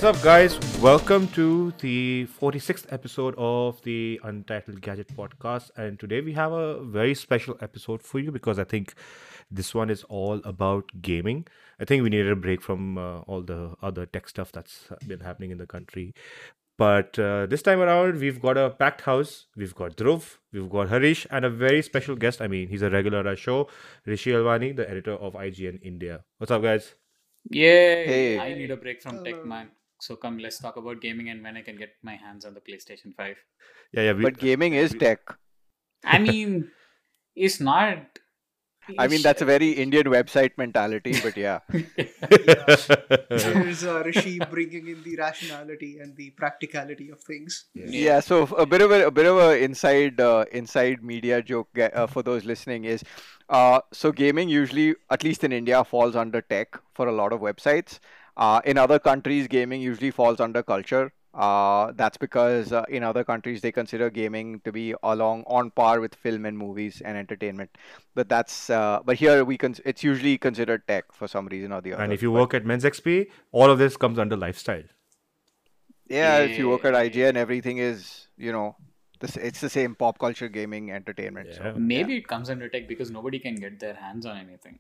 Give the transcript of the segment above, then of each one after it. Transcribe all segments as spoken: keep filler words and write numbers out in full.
What's up, guys? Welcome to the forty-sixth episode of the Untitled Gadget Podcast. And today we have a very special episode for you because I think this one is all about gaming. I think we needed a break from uh, all the other tech stuff that's been happening in the country. But uh, this time around, we've got a packed house. We've got Dhruv, we've got Harish, and a very special guest. I mean, he's a regular at our show, Rishi Alwani, the editor of I G N India. What's up, guys? Yay! I Hey, need a break from tech, Hello. man. So come, let's talk about gaming and when I can get my hands on the PlayStation five. Yeah, yeah. We, but gaming is we tech. I mean, it's not. I mean, It's, that's a very Indian website mentality, but yeah. Yeah, there's uh, Rishi bringing in the rationality and the practicality of things. yeah. Yeah, so a bit of a, a bit of a inside uh, inside media joke uh, for those listening is uh, so gaming usually, at least in India, falls under tech for a lot of websites. Uh, in other countries, gaming usually falls under culture. Uh, that's because uh, in other countries they consider gaming to be along on par with film and movies and entertainment. But that's uh, but here we cons- it's usually considered tech for some reason or the And other. if you But work at Men's X P, all of this comes under lifestyle. yeah, if you work at Yeah. I G N, everything is, you know, this it's the same pop culture, gaming, entertainment. Yeah, So yeah, Maybe it comes under tech because nobody can get their hands on anything.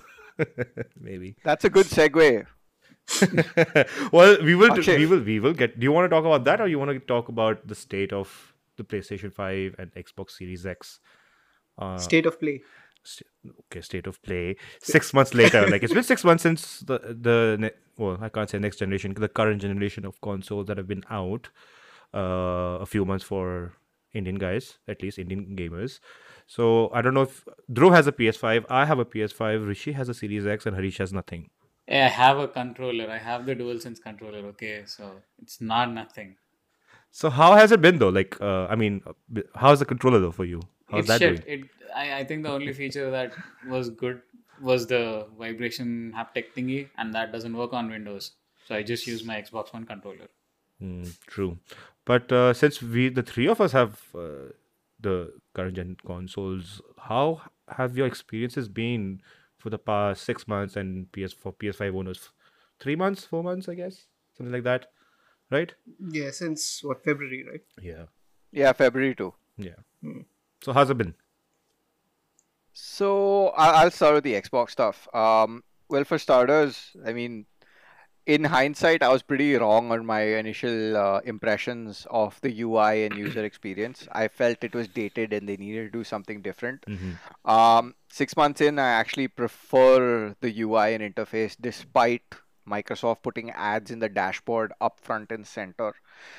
maybe. that's a good segue. Well, we will, Akshay, we will, we will get. Do you want to talk about that, or you want to talk about the state of the PlayStation Five and Xbox Series X? Uh, State of play. st- okay, state of play. Six months later, like it's been six months since the the ne- well, I can't say next generation, the current generation of consoles that have been out. Uh, a few months for Indian guys, at least Indian gamers. So I don't know if Dhruv has a P S five, I have a P S five, Rishi has a Series X, and Harish has nothing. Yeah, I have a controller. I have the DualSense controller. Okay, so it's not nothing. So how has it been though? Like, uh, I mean, uh, b- how's the controller though for you? How's It's that shit. doing? It. I, I think the only feature that was good was the vibration haptic thingy, and that doesn't work on Windows. So I just use my Xbox One controller. Mm, true, but uh, since we, the three of us, have uh, the current gen consoles, how have your experiences been for the past six months and P S for P S five owners? Three months, four months, I guess, something like that, right? Yeah, since what, February, right? Yeah, yeah, February too. yeah. Hmm. So how's it been? So I- I'll start with the Xbox stuff. Um, well, for starters, I mean, in hindsight, I was pretty wrong on my initial uh, impressions of the U I and user experience. I felt it was dated and they needed to do something different. Mm-hmm. Um, six months in, I actually prefer the U I and interface despite Microsoft putting ads in the dashboard up front and center.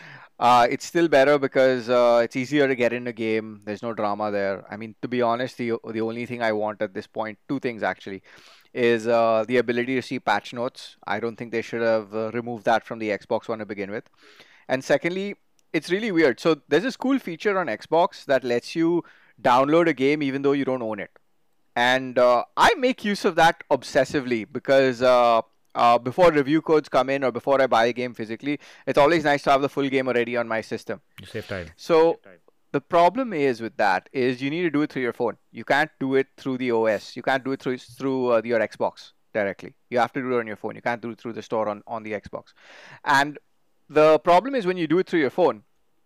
Uh, it's still better because uh, it's easier to get in a game. There's no drama there. I mean, to be honest, the the only thing I want at this point, two things actually, is uh, the ability to see patch notes. I don't think they should have uh, removed that from the Xbox One to begin with. And secondly, it's really weird. So there's this cool feature on Xbox that lets you download a game even though you don't own it. And uh, I make use of that obsessively because uh, uh, before review codes come in or before I buy a game physically, it's always nice to have the full game already on my system. You save time. So the problem is with that is you need to do it through your phone. You can't do it through the O S. You can't do it through through uh, your Xbox directly. You have to do it on your phone. You can't do it through the store on, on the Xbox. And the problem is when you do it through your phone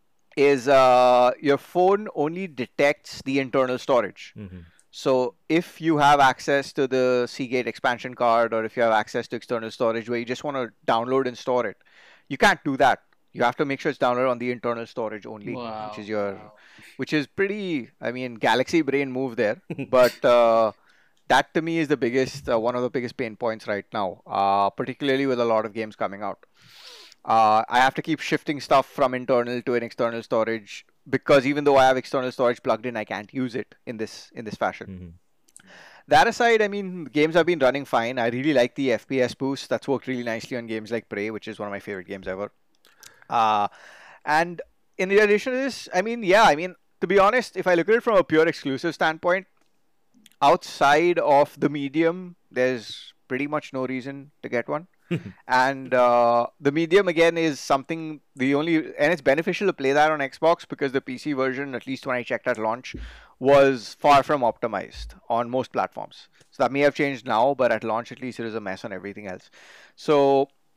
is uh, your phone only detects the internal storage. Mm-hmm. So if you have access to the Seagate expansion card or if you have access to external storage where you just want to download and store it, you can't do that. You have to make sure it's downloaded on the internal storage only, which is Wow. your, which is pretty, I mean, Galaxy brain move there. But uh, that to me is the biggest, uh, one of the biggest pain points right now, uh, particularly with a lot of games coming out. Uh, I have to keep shifting stuff from internal to an external storage because even though I have external storage plugged in, I can't use it in this in this fashion. Mm-hmm. That aside, I mean, games have been running fine. I really like the F P S boost. That's worked really nicely on games like Prey, which is one of my favorite games ever. Uh, and in addition to this, I mean, yeah, I mean, to be honest, if I look at it from a pure exclusive standpoint, outside of the medium, there's pretty much no reason to get one. And uh, the medium again is something the only, and it's beneficial to play that on Xbox because the P C version, at least when I checked at launch, was far from optimized on most platforms. So that may have changed now, but at launch at least it was a mess on everything else. So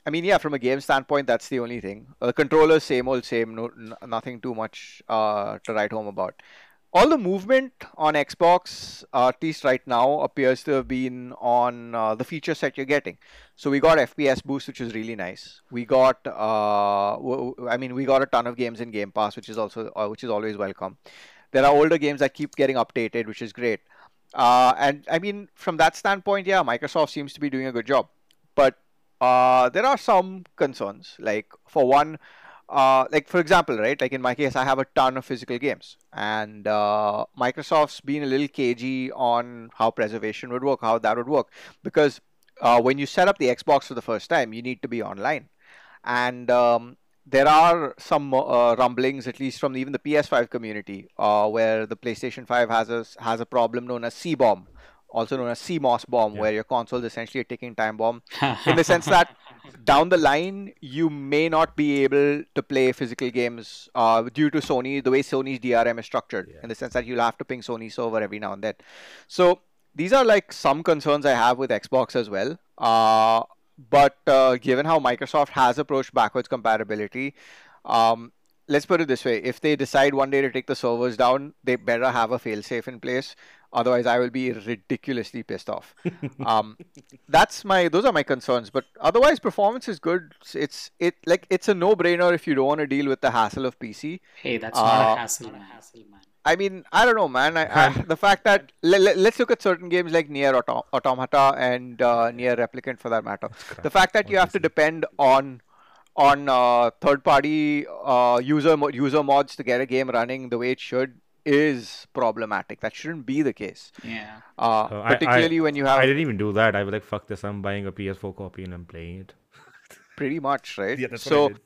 I mean, yeah, from a game standpoint, that's the only thing. Uh, controllers, same old same. No, n- nothing too much uh, to write home about. All the movement on Xbox, uh, at least right now, appears to have been on uh, the feature set you're getting. So we got F P S boost, which is really nice. We got, uh, w- w- I mean, we got a ton of games in Game Pass, which is also, uh, which is always welcome. There are older games that keep getting updated, which is great. Uh, and I mean, from that standpoint, yeah, Microsoft seems to be doing a good job. But uh, there are some concerns. Like for one, uh, like for example, right? Like in my case, I have a ton of physical games, and uh, Microsoft's been a little cagey on how preservation would work, how that would work, because uh, when you set up the Xbox for the first time, you need to be online, and um, there are some uh, rumblings, at least from even the P S five community, uh, where the PlayStation five has a has a problem known as C bomb, also known as C MOS bomb, Yeah. where your console is essentially a ticking time bomb, in the sense that down the line you may not be able to play physical games uh, due to Sony, the way Sony's D R M is structured, Yeah. in the sense that you'll have to ping Sony server every now and then. So these are like some concerns I have with Xbox as well. Uh, but uh, given how Microsoft has approached backwards compatibility, um, let's put it this way: if they decide one day to take the servers down, they better have a failsafe in place. Otherwise, I will be ridiculously pissed off. Um, that's my those are my concerns. But otherwise, performance is good. It's it like it's a no-brainer if you don't want to deal with the hassle of P C. Hey, that's not a Uh, hassle, man. I mean, I don't know, man. I, I, Man. the fact that let, let, let's look at certain games like Nier Auto- Automata and uh, Nier Replicant, for that matter. The fact that you have to Obviously. depend on on uh, third-party uh, user mo- user mods to get a game running the way it should is problematic. That shouldn't be the case. Yeah. Uh, Uh, I, I particularly when you I have didn't even do that. I was like, fuck this. I'm buying a P S four copy and I'm playing it. pretty much, right? Yeah, that's So, what I did.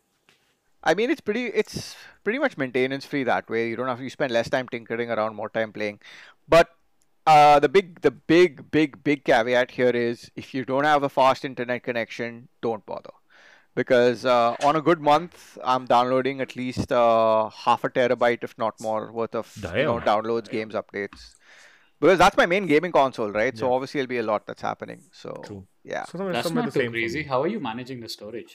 I mean, it's pretty it's pretty much maintenance free that way. You don't have to you spend less time tinkering around, more time playing. But uh, the big the big big big caveat here is if you don't have a fast internet connection, don't bother. Because uh, on a good month, I'm downloading at least uh, half a terabyte, if not more, worth of you know Damn. downloads, games, updates. Because that's my main gaming console, right? So Yeah. obviously, it'll be a lot that's happening. So True. yeah. So somewhere, That's somewhere the not too same for crazy. me. How are you managing the storage?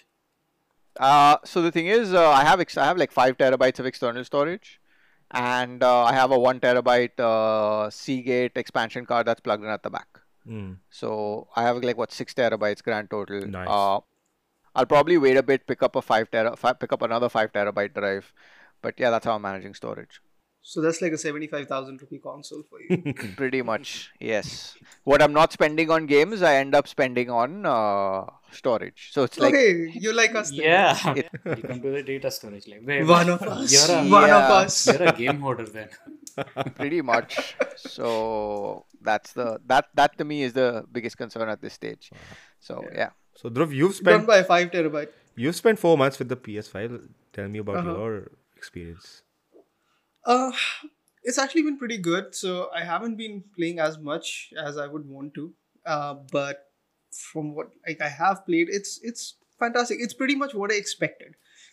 Uh, so the thing is, uh, I have ex- I have like five terabytes of external storage, and uh, I have a one terabyte uh, Seagate expansion card that's plugged in at the back. Mm, So I have like what six terabytes grand total. nice. Uh, I'll probably wait a bit, pick up a five tera, fi- pick up another five terabyte drive. But yeah, that's how I'm managing storage. So that's like a seventy-five thousand rupee console for you. Pretty much, yes. What I'm not spending on games, I end up spending on uh, storage. So it's like, Okay, you like us then. Yeah. It- Welcome to the data storage. Like, wait, One of us. You're a, One of Yeah. us. you're a game hoarder then. pretty much. So that's the that that to me is the biggest concern at this stage. So yeah. So Dhruv, you've Don't spent buy five terabyte. you've spent four months with the P S five. Tell me about Uh-huh. your experience. Uh, it's actually been pretty good. So I haven't been playing as much as I would want to. Uh, but from what like I have played, it's it's fantastic. It's pretty much what I expected.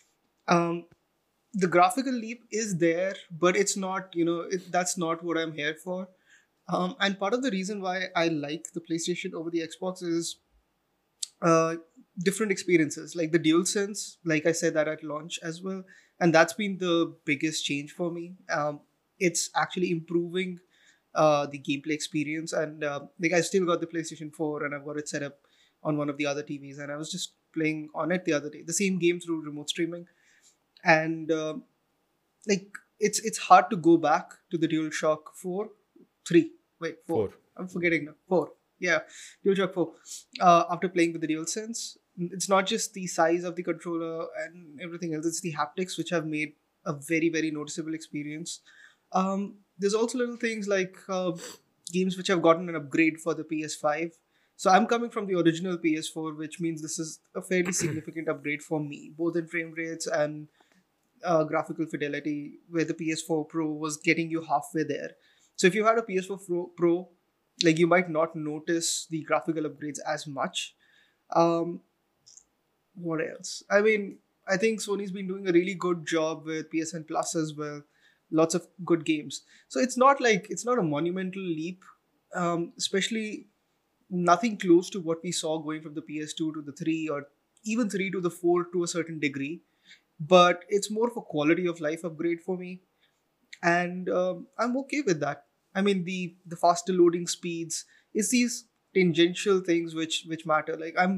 Um, the graphical leap is there, but it's not. You know, it, that's not what I'm here for. Um, and part of the reason why I like the PlayStation over the Xbox is uh, different experiences. Like the DualSense, like I said that at launch as well, and that's been the biggest change for me. Um, it's actually improving uh, the gameplay experience, and uh, like I still got the PlayStation four, and I've got it set up on one of the other T Vs, and I was just playing on it the other day, the same game through remote streaming, and uh, like it's it's hard to go back to the DualShock four, three, wait, four. Four. I'm forgetting now. Four. Yeah, DualShock four. Uh, after playing with the DualSense, it's not just the size of the controller and everything else, it's the haptics which have made a very, very noticeable experience. Um, there's also little things like uh, games which have gotten an upgrade for the P S five. So I'm coming from the original P S four, which means this is a fairly significant upgrade for me, both in frame rates and uh, graphical fidelity, where the P S four Pro was getting you halfway there. So if you had a P S four Pro, Pro like you might not notice the graphical upgrades as much. Um, what else? I mean, I think Sony's been doing a really good job with P S N Plus as well. Lots of good games. So it's not like it's not a monumental leap, um, especially nothing close to what we saw going from the P S two to the three or even three to the four to a certain degree, but it's more of a quality of life upgrade for me, and um, I'm okay with that. I mean, the the faster loading speeds, it's these tangential things which which matter. Like I'm,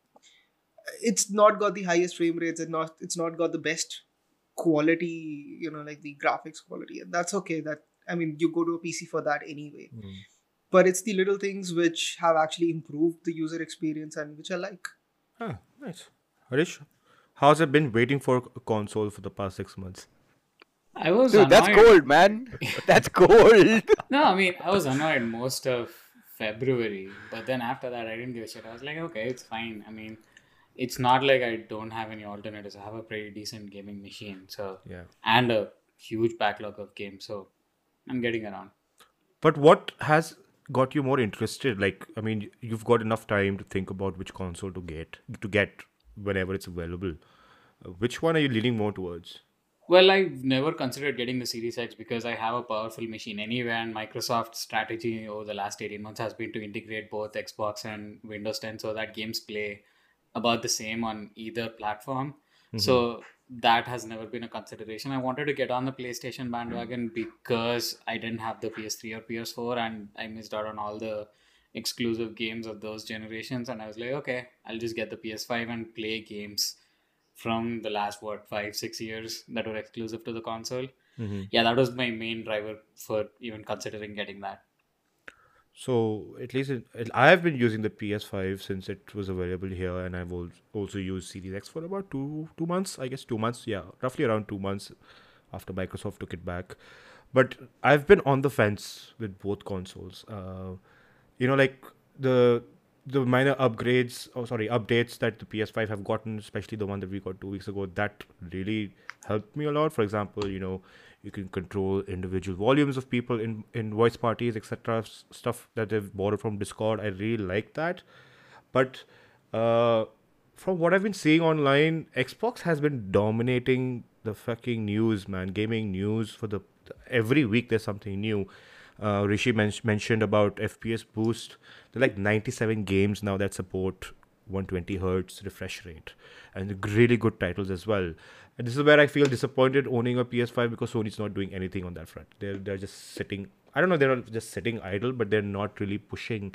it's not got the highest frame rates, and not it's not got the best quality, you know, like the graphics quality, and that's okay. That I mean, you go to a P C for that anyway. Mm. But it's the little things which have actually improved the user experience and which I like. Ah, nice. Harish, how's it been waiting for a console for the past six months? I was Dude, that's annoyed. gold, man. That's gold. No, I mean, I was annoyed most of February, but then after that, I didn't give a shit. I was like, okay, it's fine. I mean, it's not like I don't have any alternatives. I have a pretty decent gaming machine, so Yeah. and a huge backlog of games, so I'm getting around. But what has got you more interested? Like, I mean, you've got enough time to think about which console to get to get whenever it's available. Uh, which one are you leaning more towards? Well, I've never considered getting the Series X because I have a powerful machine anyway, and Microsoft's strategy over the last eighteen months has been to integrate both Xbox and Windows ten so that games play about the same on either platform. So that has never been a consideration. I wanted to get on the PlayStation bandwagon because I didn't have the P S three or P S four, and I missed out on all the exclusive games of those generations. And I was like, okay, I'll just get the P S five and play games from the last what five six years that were exclusive to the console. Mm-hmm. Yeah, that was my main driver for even considering getting that. So at least it, it, I have been using the P S five since it was available here, and I've al- also used Series X for about two two months. I guess two months, yeah, roughly around two months after Microsoft took it back. But I've been on the fence with both consoles. Uh, you know, like the the minor upgrades, oh sorry, updates that the P S five have gotten, especially the one that we got two weeks ago, that really helped me a lot. For example, you know, you can control individual volumes of people in, in voice parties, et cetera. Stuff that they've borrowed from Discord. I really like that. But uh, from what I've been seeing online, Xbox has been dominating the fucking news, man. Gaming news for the every week there's something new. Uh, Rishi men- mentioned about F P S boost. There are like ninety-seven games now that support one hundred twenty hertz refresh rate, and really good titles as well. And this is where I feel disappointed owning a P S five because Sony's not doing anything on that front. They're they're just sitting. I don't know. They're not just sitting idle, but they're not really pushing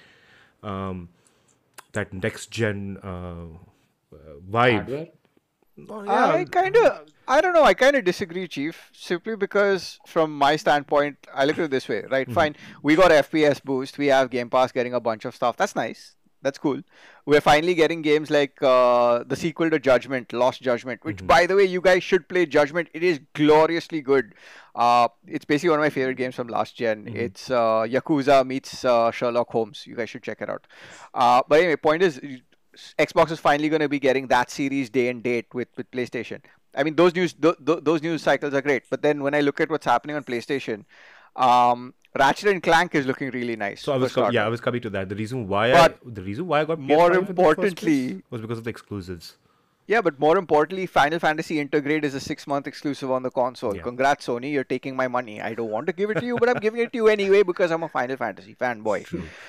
um, that next gen uh, uh, vibe. Hardware. Oh, I kind of, I don't know, I kind of disagree, Chief, simply because from my standpoint, I look at it this way, right? Fine, we got F P S boost, we have Game Pass getting a bunch of stuff. That's nice. That's cool. We're finally getting games like uh, the sequel to Judgment, Lost Judgment, which, by the way, you guys should play Judgment. It is gloriously good. Uh, it's basically one of my favorite games from last gen. It's uh, Yakuza meets uh, Sherlock Holmes. You guys should check it out. Uh, but anyway, point is, Xbox is finally going to be getting that series day and date with, with PlayStation. I mean, those news th- th- those news cycles are great. But then when I look at what's happening on PlayStation, um, Ratchet and Clank is looking really nice. So I was for com- yeah, I starters. was coming to that. The reason why But I the reason why I got more P S five in the first place importantly- was because of the exclusives. Yeah, but more importantly, Final Fantasy Intergrade is a six-month exclusive on the console. Yeah. Congrats, Sony, you're taking my money. I don't want to give it to you, but I'm giving it to you anyway because I'm a Final Fantasy fanboy.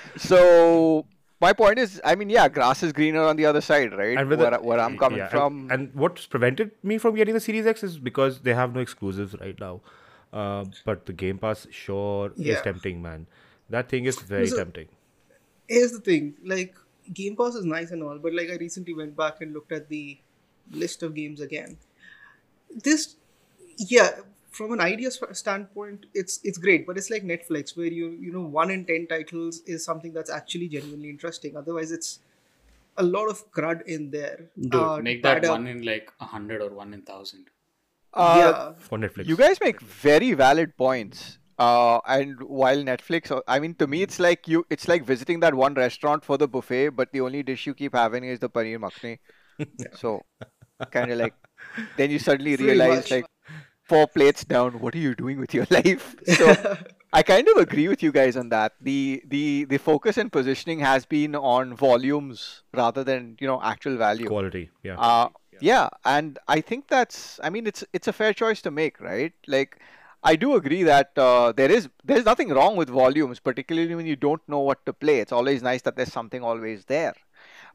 So my point is, I mean, yeah, grass is greener on the other side, right? And with where, the- where I'm coming yeah, and- from. And, what's prevented me from getting the Series X is because they have no exclusives right now. Uh, but the Game Pass sure is Yeah. tempting, man. That thing is very So- tempting. Here's the thing, like Game Pass is nice and all, but like I recently went back and looked at the list of games again. This, yeah, from an idea sp- standpoint, it's it's great, but it's like Netflix, where you you know one in ten titles is something that's actually genuinely interesting. Otherwise, it's a lot of crud in there. Dude, uh, make to that add up. one in like a hundred or one in thousand. Uh, yeah, For Netflix. You guys make very valid points. Uh, and while Netflix, uh, I mean, to me, it's like you, it's like visiting that one restaurant for the buffet, but the only dish you keep having is the paneer makhni. So, kind of like, then you suddenly Pretty realize, much. like, four plates down, what are you doing with your life? So, I kind of agree with you guys on that. The the the focus and positioning has been on volumes rather than, you know, actual value. Quality, yeah. Uh, yeah, and I think that's, I mean, it's it's a fair choice to make, right? Like, I do agree that uh, there is there's nothing wrong with volumes, particularly when you don't know what to play. It's always nice that there's something always there.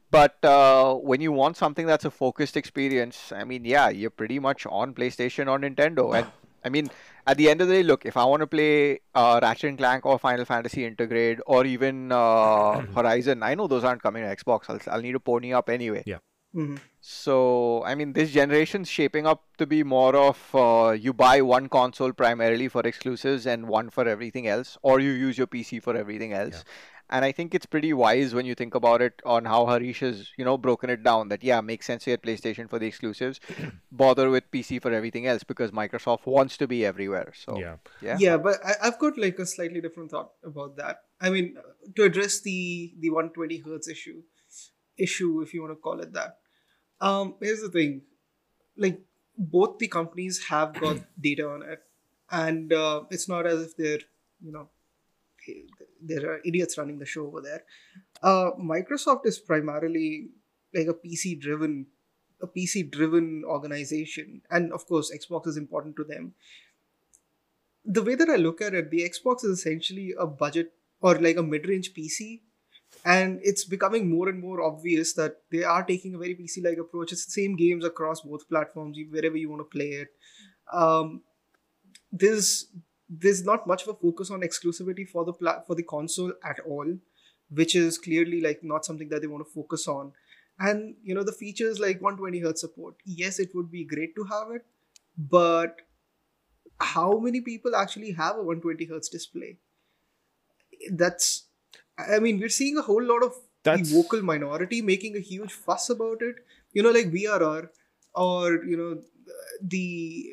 But uh, when you want something that's a focused experience, I mean, yeah, you're pretty much on PlayStation or Nintendo. And I mean, at the end of the day, look, if I want to play uh, Ratchet and Clank or Final Fantasy Intergrade or even uh, Horizon, I know those aren't coming to Xbox. I'll, I'll need to pony up anyway. Yeah. Mm-hmm. So, I mean, this generation's shaping up to be more of uh, you buy one console primarily for exclusives and one for everything else, or you use your P C for everything else. And I think it's pretty wise when you think about it on how Harish has, you know, broken it down that, yeah, makes sense to get PlayStation for the exclusives, bother with P C for everything else because Microsoft wants to be everywhere. So, Yeah. yeah. Yeah, but I, I've got like a slightly different thought about that. I mean, uh, to address the the one twenty hertz issue, issue if you want to call it that. Um, here's the thing, like both the companies have got data on it, and uh, it's not as if they're you know there are idiots running the show over there. Uh, Microsoft is primarily like a P C driven, a P C driven organization, and of course, Xbox is important to them. The way that I look at it, the Xbox is essentially a budget or like a mid range P C. And it's becoming more and more obvious that they are taking a very P C like approach. It's the same games across both platforms, you- wherever you want to play it. Um, there's there's not much of a focus on exclusivity for the pla- for the console at all, which is clearly like not something that they want to focus on. And you know the features like one twenty hertz support. Yes, it would be great to have it, but how many people actually have a one twenty hertz display? That's I mean, we're seeing a whole lot of That's- the vocal minority making a huge fuss about it. You know, like V R R or you know the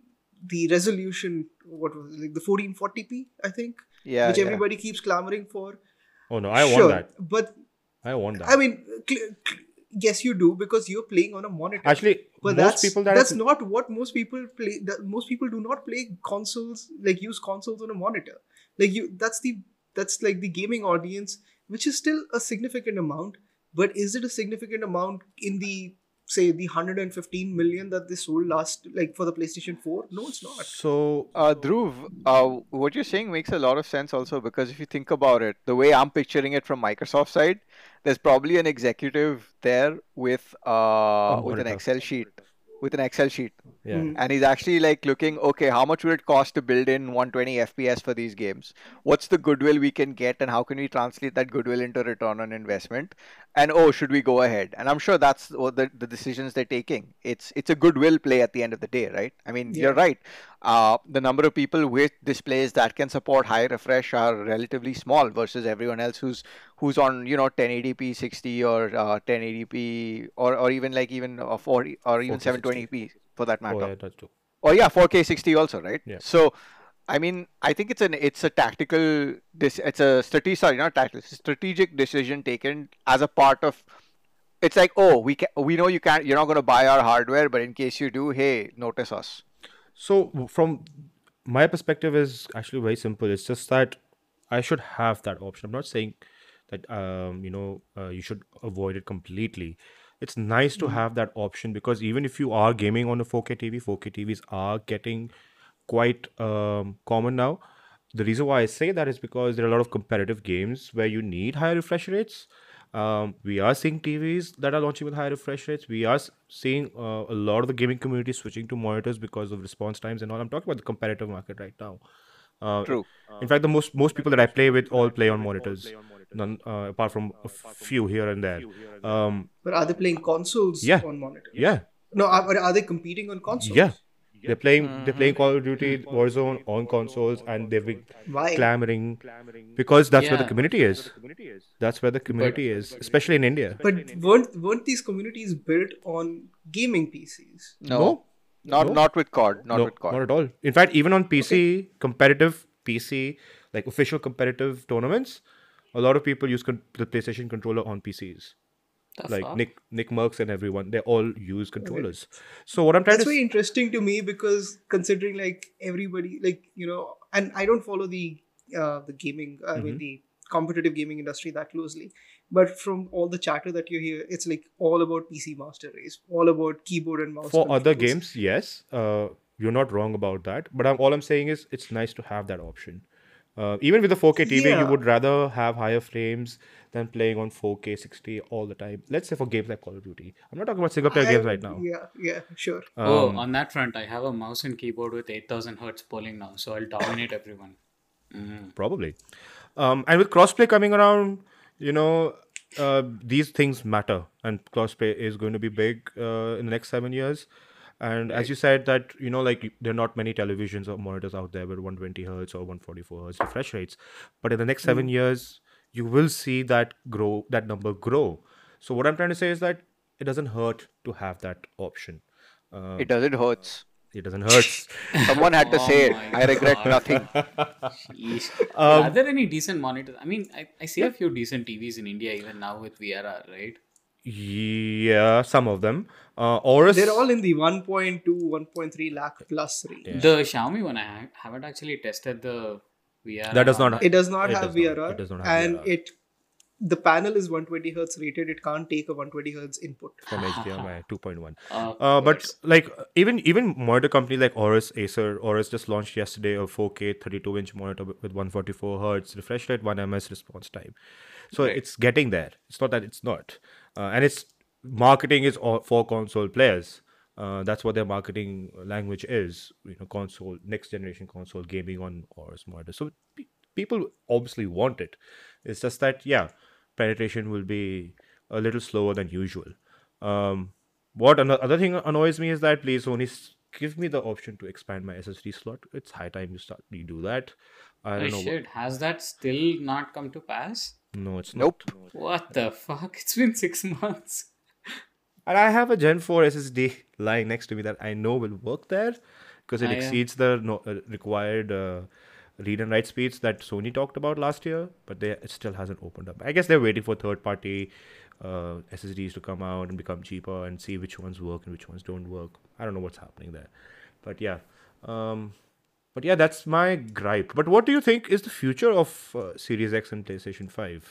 the resolution. What was it? Like the fourteen forty p? I think, Yeah. which yeah. everybody keeps clamoring for. Oh no, I Sure, want that. but I want that. I mean, cl- cl- yes, you do because you're playing on a monitor. Actually, but most that's people that that's have- not what most people play. That most people do not play consoles like use consoles on a monitor. Like you, that's the that's like the gaming audience, which is still a significant amount. But is it a significant amount in the say the one hundred fifteen million that they sold last like for the PlayStation four? No, it's not. So Uh, Dhruv, uh, what you're saying makes a lot of sense also because if you think about it, the way I'm picturing it from Microsoft side, there's probably an executive there with uh with an monitor. Excel sheet, with an Excel sheet, yeah, Mhm. and he's actually like looking, okay, how much would it cost to build in one twenty F P S for these games? What's the goodwill we can get, and how can we translate that goodwill into return on investment? And oh, should we go ahead? And I'm sure that's what the, the decisions they're taking. It's it's a goodwill play at the end of the day, right? I mean, you're Yeah. right. Uh, the number of people with displays that can support high refresh are relatively small versus everyone else who's who's on you know ten eighty p sixty or uh, ten eighty p or or even like even uh, forty or even four K seven twenty p for that matter. oh yeah, that's true. Or yeah, four K sixty also, right? Yeah. So, I mean, I think it's an it's a tactical this it's a strategic sorry not tactical it's a strategic decision taken as a part of. It's like, oh, we can we know you can't you're not going to buy our hardware, but in case you do, hey, notice us. So w- from my perspective is actually very simple. It's just that I should have that option. I'm not saying that um, you know uh, you should avoid it completely. It's nice to have that option because even if you are gaming on a four K T V, four K T Vs are getting quite um, common now. The reason why I say that is because there are a lot of competitive games where you need higher refresh rates. Um, we are seeing T Vs that are launching with higher refresh rates. We are s- seeing uh, a lot of the gaming community switching to monitors because of response times and all. I'm talking about the competitive market right now. Uh, True. in fact, the most most people that I play with all play on monitors, none uh, apart from a f- few here and there. Um, But are they playing consoles Yeah. on monitors? yeah, No, are, are they competing on consoles? yeah. They're playing. They're playing Call of Duty Warzone on consoles, and they've been Why? clamoring because that's where the Yeah. community is. That's where the community is, especially in India. But weren't weren't these communities built on gaming P Cs? No, No. not No. not with C O D, not no, with C O D. not at all. In fact, even on P C, competitive P C, like official competitive tournaments, a lot of people use con- the PlayStation controller on P Cs. The Like fuck? Nick, Nick Merckx and everyone, they all use controllers. So what I'm trying That's to very s- interesting to me because considering like everybody like you know, and I don't follow the uh, the gaming, I Mm-hmm. mean the competitive gaming industry that closely, but from all the chatter that you hear, it's like all about P C Master Race, all about keyboard and mouse. for other controls. games, yes, uh, you're not wrong about that. But I'm, all I'm saying is it's nice to have that option. Uh, even with the four K T V, you Yeah. would rather have higher frames than playing on four K sixty all the time. Let's say for games like Call of Duty. I'm not talking about single player I games right would, now. yeah, yeah, sure. Oh, Um, on that front, I have a mouse and keyboard with eight thousand hertz polling now, so I'll dominate everyone. Mm. Probably. Um, and with crossplay coming around, you know, uh, these things matter, and crossplay is going to be big uh, in the next seven years. And as Right. you said, that you know, like there are not many televisions or monitors out there with one hundred twenty hertz or one forty-four hertz refresh rates, but in the next seven Mm. years, you will see that grow, that number grow. So what I'm trying to say is that it doesn't hurt to have that option. Um, It doesn't hurt. it doesn't hurt. Someone had to Oh say it. my I regret God. nothing. Sheesh. Um, Are there any decent monitors? I mean, I, I see a few decent T Vs in India even now with V R R, right? Yeah, some of them. Uh, Aorus. They're all in the one point two, one point three lakh plus range. Yeah. The Xiaomi one, I ha- haven't actually tested the V R R. That does on not- It does not It have does not. V R R, It does not have and V R R. it the panel is one hundred twenty hertz rated. It can't take a one hundred twenty hertz input. from H D M I two point one. Of Uh, but course. like even even monitor company like Aorus, Acer, Aorus just launched yesterday a four K thirty-two inch monitor with with one forty-four hertz refresh rate, one ms response time. So Right. it's getting there. It's not that it's not, uh, and it's marketing is all for console players. Uh, that's what their marketing language is. You know, console, next generation console gaming on Aorus monitor. So pe- people obviously want it. It's just that yeah, penetration will be a little slower than usual. Um, what ano- other thing annoys me is that please Sony s- give me the option to expand my S S D slot. It's high time you start you do that. I Oh don't know. shit, has that still not come to pass? What, no, it's Nope. not. What the fuck? It's been six months. And I have a Gen four S S D lying next to me that I know will work there because it Ah, yeah. exceeds the no, uh, required uh, read and write speeds that Sony talked about last year, but they it still hasn't opened up. I guess they're waiting for third party uh, S S Ds to come out and become cheaper and see which ones work and which ones don't work. I don't know what's happening there, but yeah. Um, but yeah, that's my gripe. But what do you think is the future of uh, Series X and PlayStation five?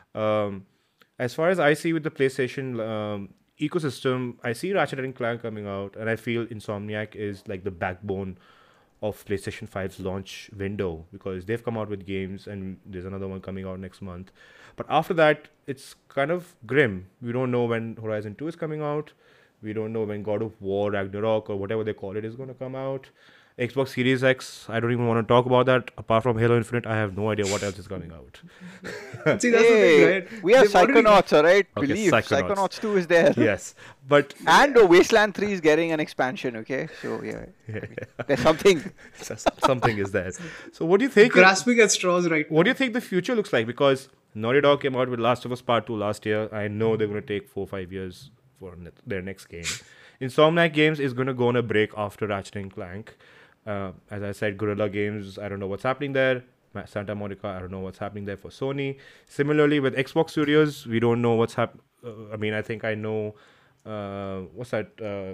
Um, as far as I see with the PlayStation um, ecosystem, I see Ratchet and Clank coming out, and I feel Insomniac is like the backbone of PlayStation five's launch window because they've come out with games, and there's another one coming out next month. But after that, it's kind of grim. We don't know when Horizon two is coming out. We don't know when God of War, Ragnarok, or whatever they call it is going to come out. Xbox Series X, I don't even want to talk about that. Apart from Halo Infinite, I have no idea what else is coming out. See, that's the thing, Hey, right? we have They've already- Psychonauts, alright? Okay, Believe. Psychonauts. Psychonauts two is there. Yes, but And uh, Wasteland three is getting an expansion, okay? So, yeah. There's something. something is there. So, what do you think? grasping at straws right What do you think the future looks like? Because Naughty Dog came out with Last of Us Part two last year. I know they're going to take four five years for ne- their next game. Insomniac Games is going to go on a break after Ratchet and Clank. Uh, as I said, Guerrilla Games, I don't know what's happening there. Ma- Santa Monica, I don't know what's happening there for Sony. Similarly, with Xbox Studios, we don't know what's happening. Uh, I mean, I think I know. Uh, what's that?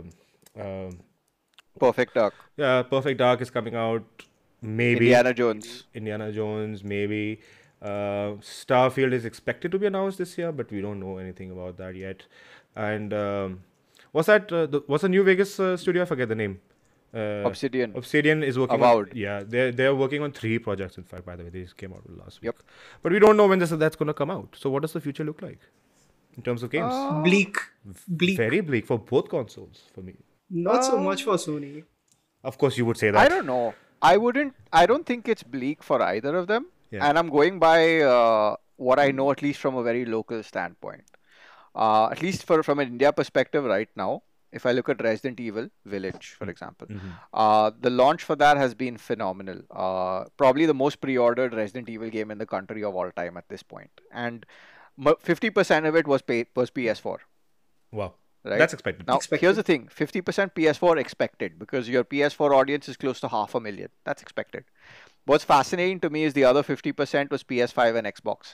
Uh, um Perfect Dark. yeah, Perfect Dark is coming out. Maybe Indiana Jones. Indiana Jones, maybe. Uh, Starfield is expected to be announced this year, but we don't know anything about that yet. And um, what's that? Uh, the, what's the New Vegas uh, studio? I forget the name. Uh, Obsidian. Obsidian is working. Avowed. On, yeah, they're they're working on three projects. In fact, by the way, they just came out last week. Yep. But we don't know when this that's going to come out. So, what does the future look like in terms of games? Uh, bleak, bleak. Very bleak for both consoles for me. Not so Uh, much for Sony. Of course, you would say that. I don't know. I wouldn't. I don't think it's bleak for either of them. Yeah. And I'm going by uh, what I know, at least from a very local standpoint. Uh, at least for from an India perspective, right now, if I look at Resident Evil Village, for example, Mhm. uh, the launch for that has been phenomenal. Uh, probably the most pre-ordered Resident Evil game in the country of all time at this point, and fifty percent of it was pay- was P S four. Wow, Right? that's expected. Now, Expected. here's the thing, fifty percent P S four expected because your P S four audience is close to half a million. That's expected. What's fascinating to me is the other fifty percent was P S five and Xbox.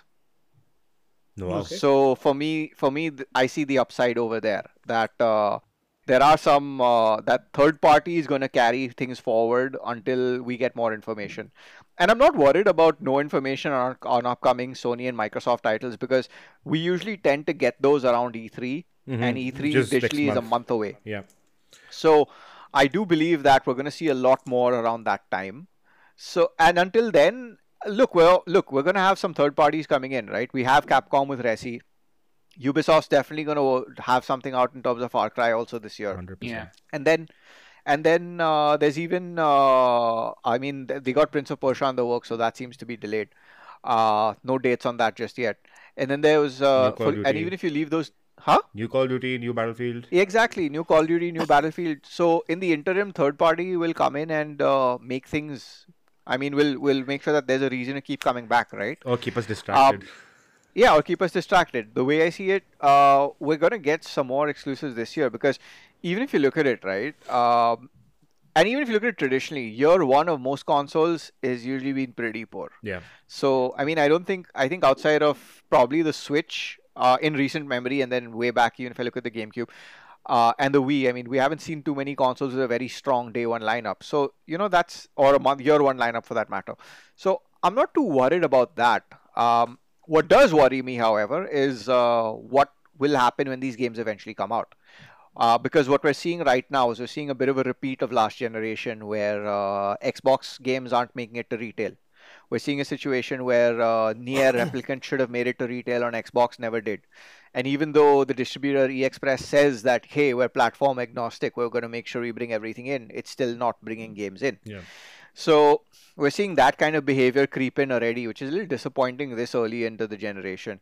No, wow. Okay. So for me, for me, th- I see the upside over there. That uh, there are some uh, that third party is going to carry things forward until we get more information. And I'm not worried about no information on, on upcoming Sony and Microsoft titles because we usually tend to get those around E three, and Mhm. E three Just next digitally is a month. month away. Yeah. So I do believe that we're going to see a lot more around that time. So, and until then, look, well, look, we're going to have some third parties coming in, right? We have Capcom with Resi. Ubisoft's definitely going to have something out in terms of Far Cry also this year. Yeah. one hundred percent. And then, and then uh, there's even, uh, I mean, th- they got Prince of Persia on the work, so that seems to be delayed. Uh, no dates on that just yet. And then there was, New uh, Call of for, and even Duty. if you leave those, huh? New Call of Duty, new Battlefield. Exactly, new Call of Duty, new Battlefield. So in the interim, third party will come in and uh, make things. I mean, we'll we'll make sure that there's a reason to keep coming back, right? Or keep us distracted. Yeah, or keep us distracted. The way I see it, uh, we're gonna get some more exclusives this year because even if you look at it, right, um, and even if you look at it traditionally, year one of most consoles is usually been pretty poor. Yeah. So I mean, I don't think I think outside of probably the Switch uh, in recent memory, and then way back, even if I look at the GameCube. Uh, and the Wii, I mean, we haven't seen too many consoles with a very strong day one lineup. So, you know, that's, or a month, year one lineup for that matter. So, I'm not too worried about that. Um, what does worry me, however, is uh, what will happen when these games eventually come out. Uh, because what we're seeing right now is we're seeing a bit of a repeat of last generation where uh, Xbox games aren't making it to retail. We're seeing a situation where uh, Nier Replicant should have made it to retail on Xbox, never did. And even though the distributor eExpress says that, hey, we're platform agnostic, we're going to make sure we bring everything in, it's still not bringing games in. Yeah. So we're seeing that kind of behavior creep in already, which is a little disappointing this early into the generation.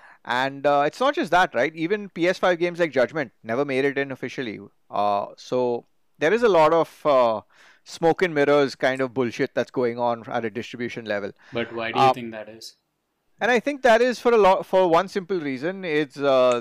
And uh, it's not just that, right? Even P S five games like Judgment never made it in officially. Uh, so there is a lot of uh, smoke and mirrors kind of bullshit that's going on at a distribution level. But why do you Uh, think that is? And I think that is for a lot for one simple reason. It's uh,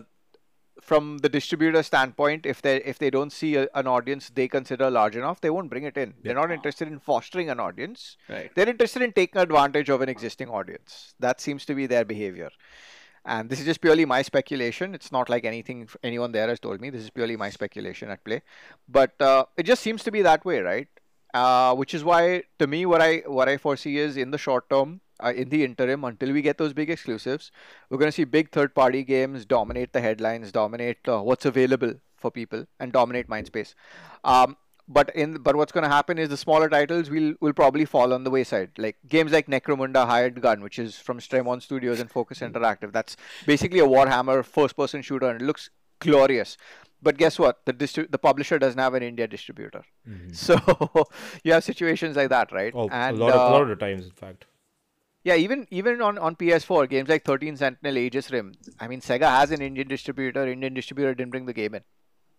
from the distributor standpoint. If they if they don't see a, an audience they consider large enough, they won't bring it in. They're not interested in fostering an audience. Right. They're interested in taking advantage of an existing audience. That seems to be their behavior. And this is just purely my speculation. It's not like anything anyone there has told me. This is purely my speculation at play. But uh, it just seems to be that way, right? Uh, which is why, to me, what I what I foresee is in the short term, uh, in the interim, until we get those big exclusives, we're going to see big third-party games dominate the headlines, dominate uh, what's available for people, and dominate Mindspace. Um, but in but what's going to happen is the smaller titles will will probably fall on the wayside. Like games like Necromunda Hired Gun, which is from Stremon Studios and Focus Interactive. That's basically a Warhammer first-person shooter, and it looks glorious. But guess what? The distri- the publisher doesn't have an India distributor. Mhm. So you have situations like that, right? Oh, and a lot of a uh, lot of the times, in fact. yeah, even even on, on P S four, games like thirteen Sentinel, Aegis Rim. I mean, Sega has an Indian distributor. Indian distributor didn't bring the game in.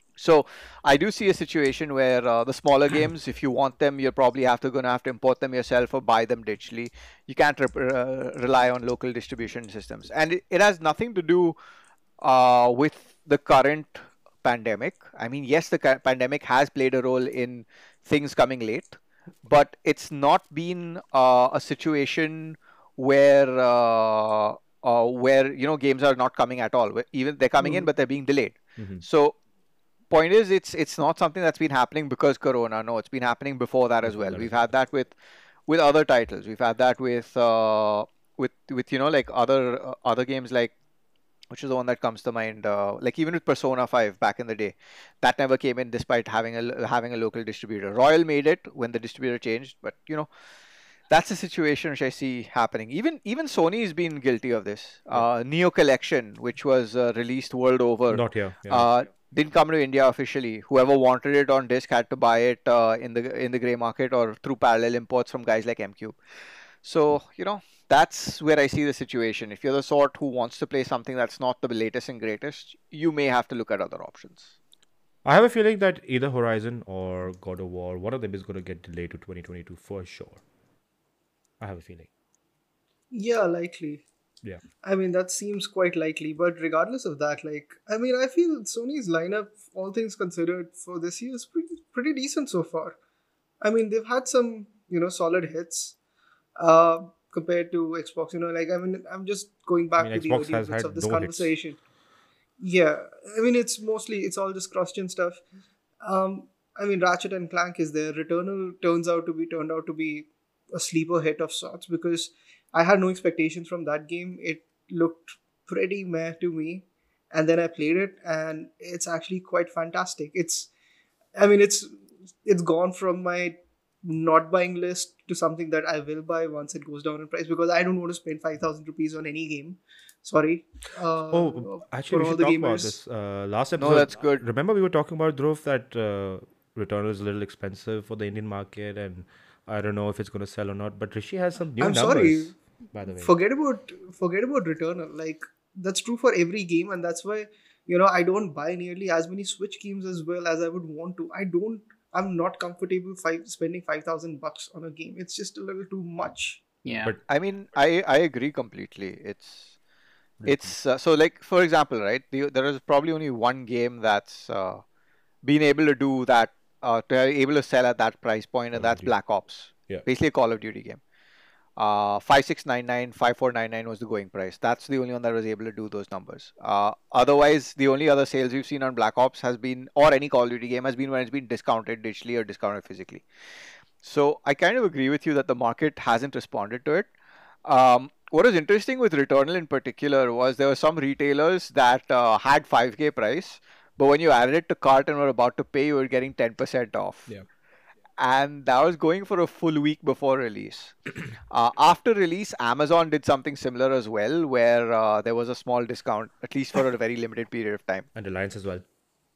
So I do see a situation where uh, the smaller games, if you want them, you're probably have to gonna have to import them yourself or buy them digitally. You can't re- uh, rely on local distribution systems, and it, it has nothing to do uh, with the current pandemic. I mean, yes, the ca- pandemic has played a role in things coming late, but it's not been uh, a situation where uh, uh, where you know games are not coming at all. Where even they're coming in, but they're being delayed. Mhm. So point is, it's it's not something that's been happening because Corona. No, it's been happening before that as Before well. that We've as had that with with other titles. We've had that with uh, with with you know like other uh, other games like which is the one that comes to mind. Uh, like even with Persona five back in the day, that never came in despite having a l- having a local distributor. Royal made it when the distributor changed, but you know that's a situation which I see happening. Even even Sony has been guilty of this. Uh, Neo Collection, which was uh, released world over, Not here. Yeah. uh, didn't come to India officially. Whoever wanted it on disc had to buy it uh, in the in the grey market or through parallel imports from guys like M Cube. So you know that's where I see the situation. If you're the sort who wants to play something that's not the latest and greatest, you may have to look at other options. I have a feeling that either Horizon or God of War, one of them is going to get delayed to twenty twenty-two for sure. I have a feeling. Yeah, likely. Yeah. I mean, that seems quite likely. But regardless of that, like, I mean, I feel Sony's lineup, all things considered, for this year is pretty, pretty decent so far. I mean, they've had some, you know, solid hits uh, compared to Xbox. You know, like, I mean, I'm just going back I mean, to the Xbox earlier has bits had of this no hits. conversation. Yeah, I mean, it's mostly, it's all just cross-gen stuff. Um, I mean, Ratchet and Clank is there. Returnal turns out to be, turned out to be a sleeper hit of sorts because I had no expectations from that game. It looked pretty meh to me. And then I played it and it's actually quite fantastic. It's, I mean, it's, it's gone from my not buying list to something that I will buy once it goes down in price, because I don't want to spend five thousand rupees on any game. Sorry, Oh, uh, actually, for we all should the talk about gamers. this. Uh, last No, episode, that's good. remember we were talking about Dhruv that uh, Returnal is a little expensive for the Indian market, and I don't know if it's going to sell or not. But Rishi has some new I'm sorry. numbers, by the way. Forget about forget about Returnal. Like, that's true for every game, and that's why, you know, I don't buy nearly as many Switch games as well as I would want to. I don't. I'm not comfortable five spending five thousand bucks on a game. It's just a little too much. Yeah. But I mean, I I agree completely. It's it's uh, so like for example, right? The, there is probably only one game that's uh, been able to do that, uh, to be able to sell at that price point, and Call of that's Duty. Black Ops. Yeah. Basically, a Call of Duty game. Uh, five six nine nine, five four nine nine was the going price. That's the only one that was able to do those numbers. Uh, otherwise, the only other sales we've seen on Black Ops has been, or any Call of Duty game, has been when it's been discounted digitally or discounted physically. So I kind of agree with you that the market hasn't responded to it. Um, what was interesting with Returnal in particular was there were some retailers that uh, had five K price, but when you added it to cart and were about to pay, you were getting ten percent off. Yeah. And that was going for a full week before release. Uh, after release, Amazon did something similar as well, where uh, there was a small discount, at least for a very limited period of time. And Reliance as well.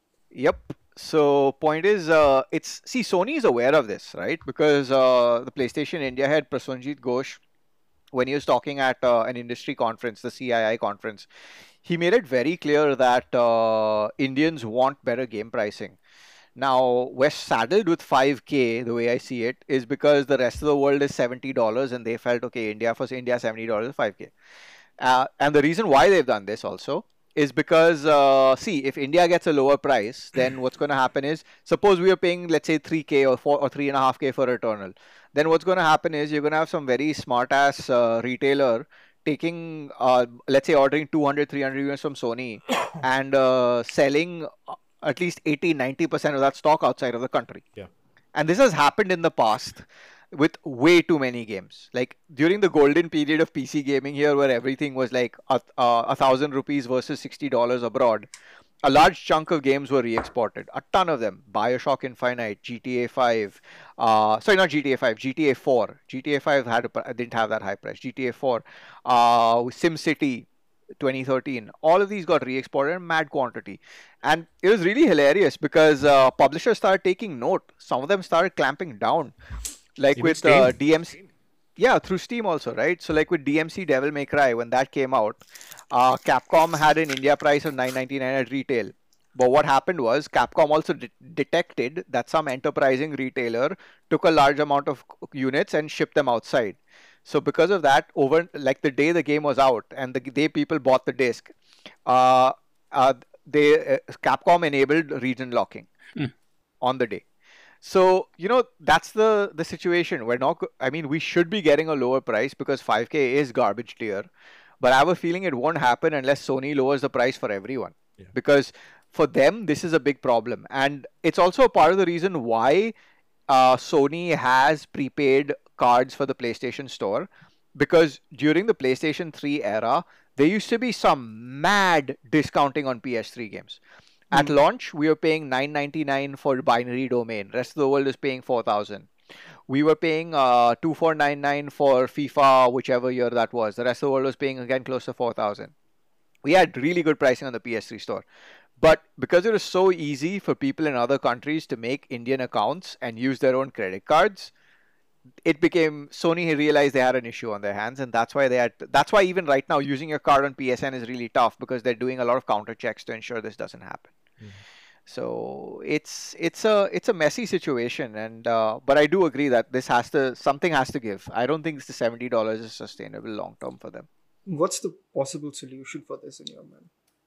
Yep. So point is, uh, it's see Sony is aware of this, right? Because uh, the PlayStation India head Prasunjit Ghosh, when he was talking at uh, an industry conference, the C I I conference, he made it very clear that uh, Indians want better game pricing. Now, we're saddled with five K, the way I see it, is because the rest of the world is seventy dollars and they felt, okay, India for India, seventy dollars is five K. Uh, and the reason why they've done this also is because, uh, see, if India gets a lower price, then what's going to happen is, suppose we are paying, let's say, three K or four or three and a half K for Returnal. Then what's going to happen is you're going to have some very smart ass uh, retailer taking, uh, let's say, ordering two hundred, three hundred units from Sony and uh, selling uh, at least eighty, ninety percent of that stock outside of the country. Yeah. And this has happened in the past with way too many games. Like during the golden period of P C gaming here, where everything was like a, a, a thousand rupees versus sixty dollars abroad, a large chunk of games were re-exported. A ton of them. Bioshock Infinite, G T A five, uh, sorry, not G T A five, G T A four. G T A five had a, didn't have that high price. G T A four, uh, SimCity, twenty thirteen, all of these got re-exported in mad quantity, and it was really hilarious because uh, publishers started taking note. Some of them started clamping down, like Even with uh, Steam. D M C. Yeah, through Steam also, right? So like with D M C Devil May Cry, when that came out, uh, Capcom had an India price of nine ninety-nine at retail. But what happened was Capcom also de detected that some enterprising retailer took a large amount of units and shipped them outside. So because of that, over like the day the game was out and the day people bought the disc, uh, uh, they uh, Capcom enabled region locking Hmm. on the day. So you know that's the the situation. We're not. I mean, we should be getting a lower price because five K is garbage tier, but I have a feeling it won't happen unless Sony lowers the price for everyone. Yeah. Because for them, this is a big problem, and it's also a part of the reason why uh, Sony has prepaid cards for the PlayStation Store, because during the PlayStation three era, there used to be some mad discounting on P S three games. At Hmm. launch, we were paying nine ninety-nine for binary domain. Rest of the world is paying four thousand. We were paying uh, two four nine nine for FIFA, whichever year that was. The rest of the world was paying again close to four thousand. We had really good pricing on the P S three store. But because it was so easy for people in other countries to make Indian accounts and use their own credit cards, it became Sony realized they had an issue on their hands, and that's why they had. That's why even right now using your card on P S N is really tough because they're doing a lot of counter checks to ensure this doesn't happen. Mhm. So it's it's a it's a messy situation, and uh, but I do agree that this has to something has to give. I don't think the seventy dollars is sustainable long term for them. What's the possible solution for this in your mind?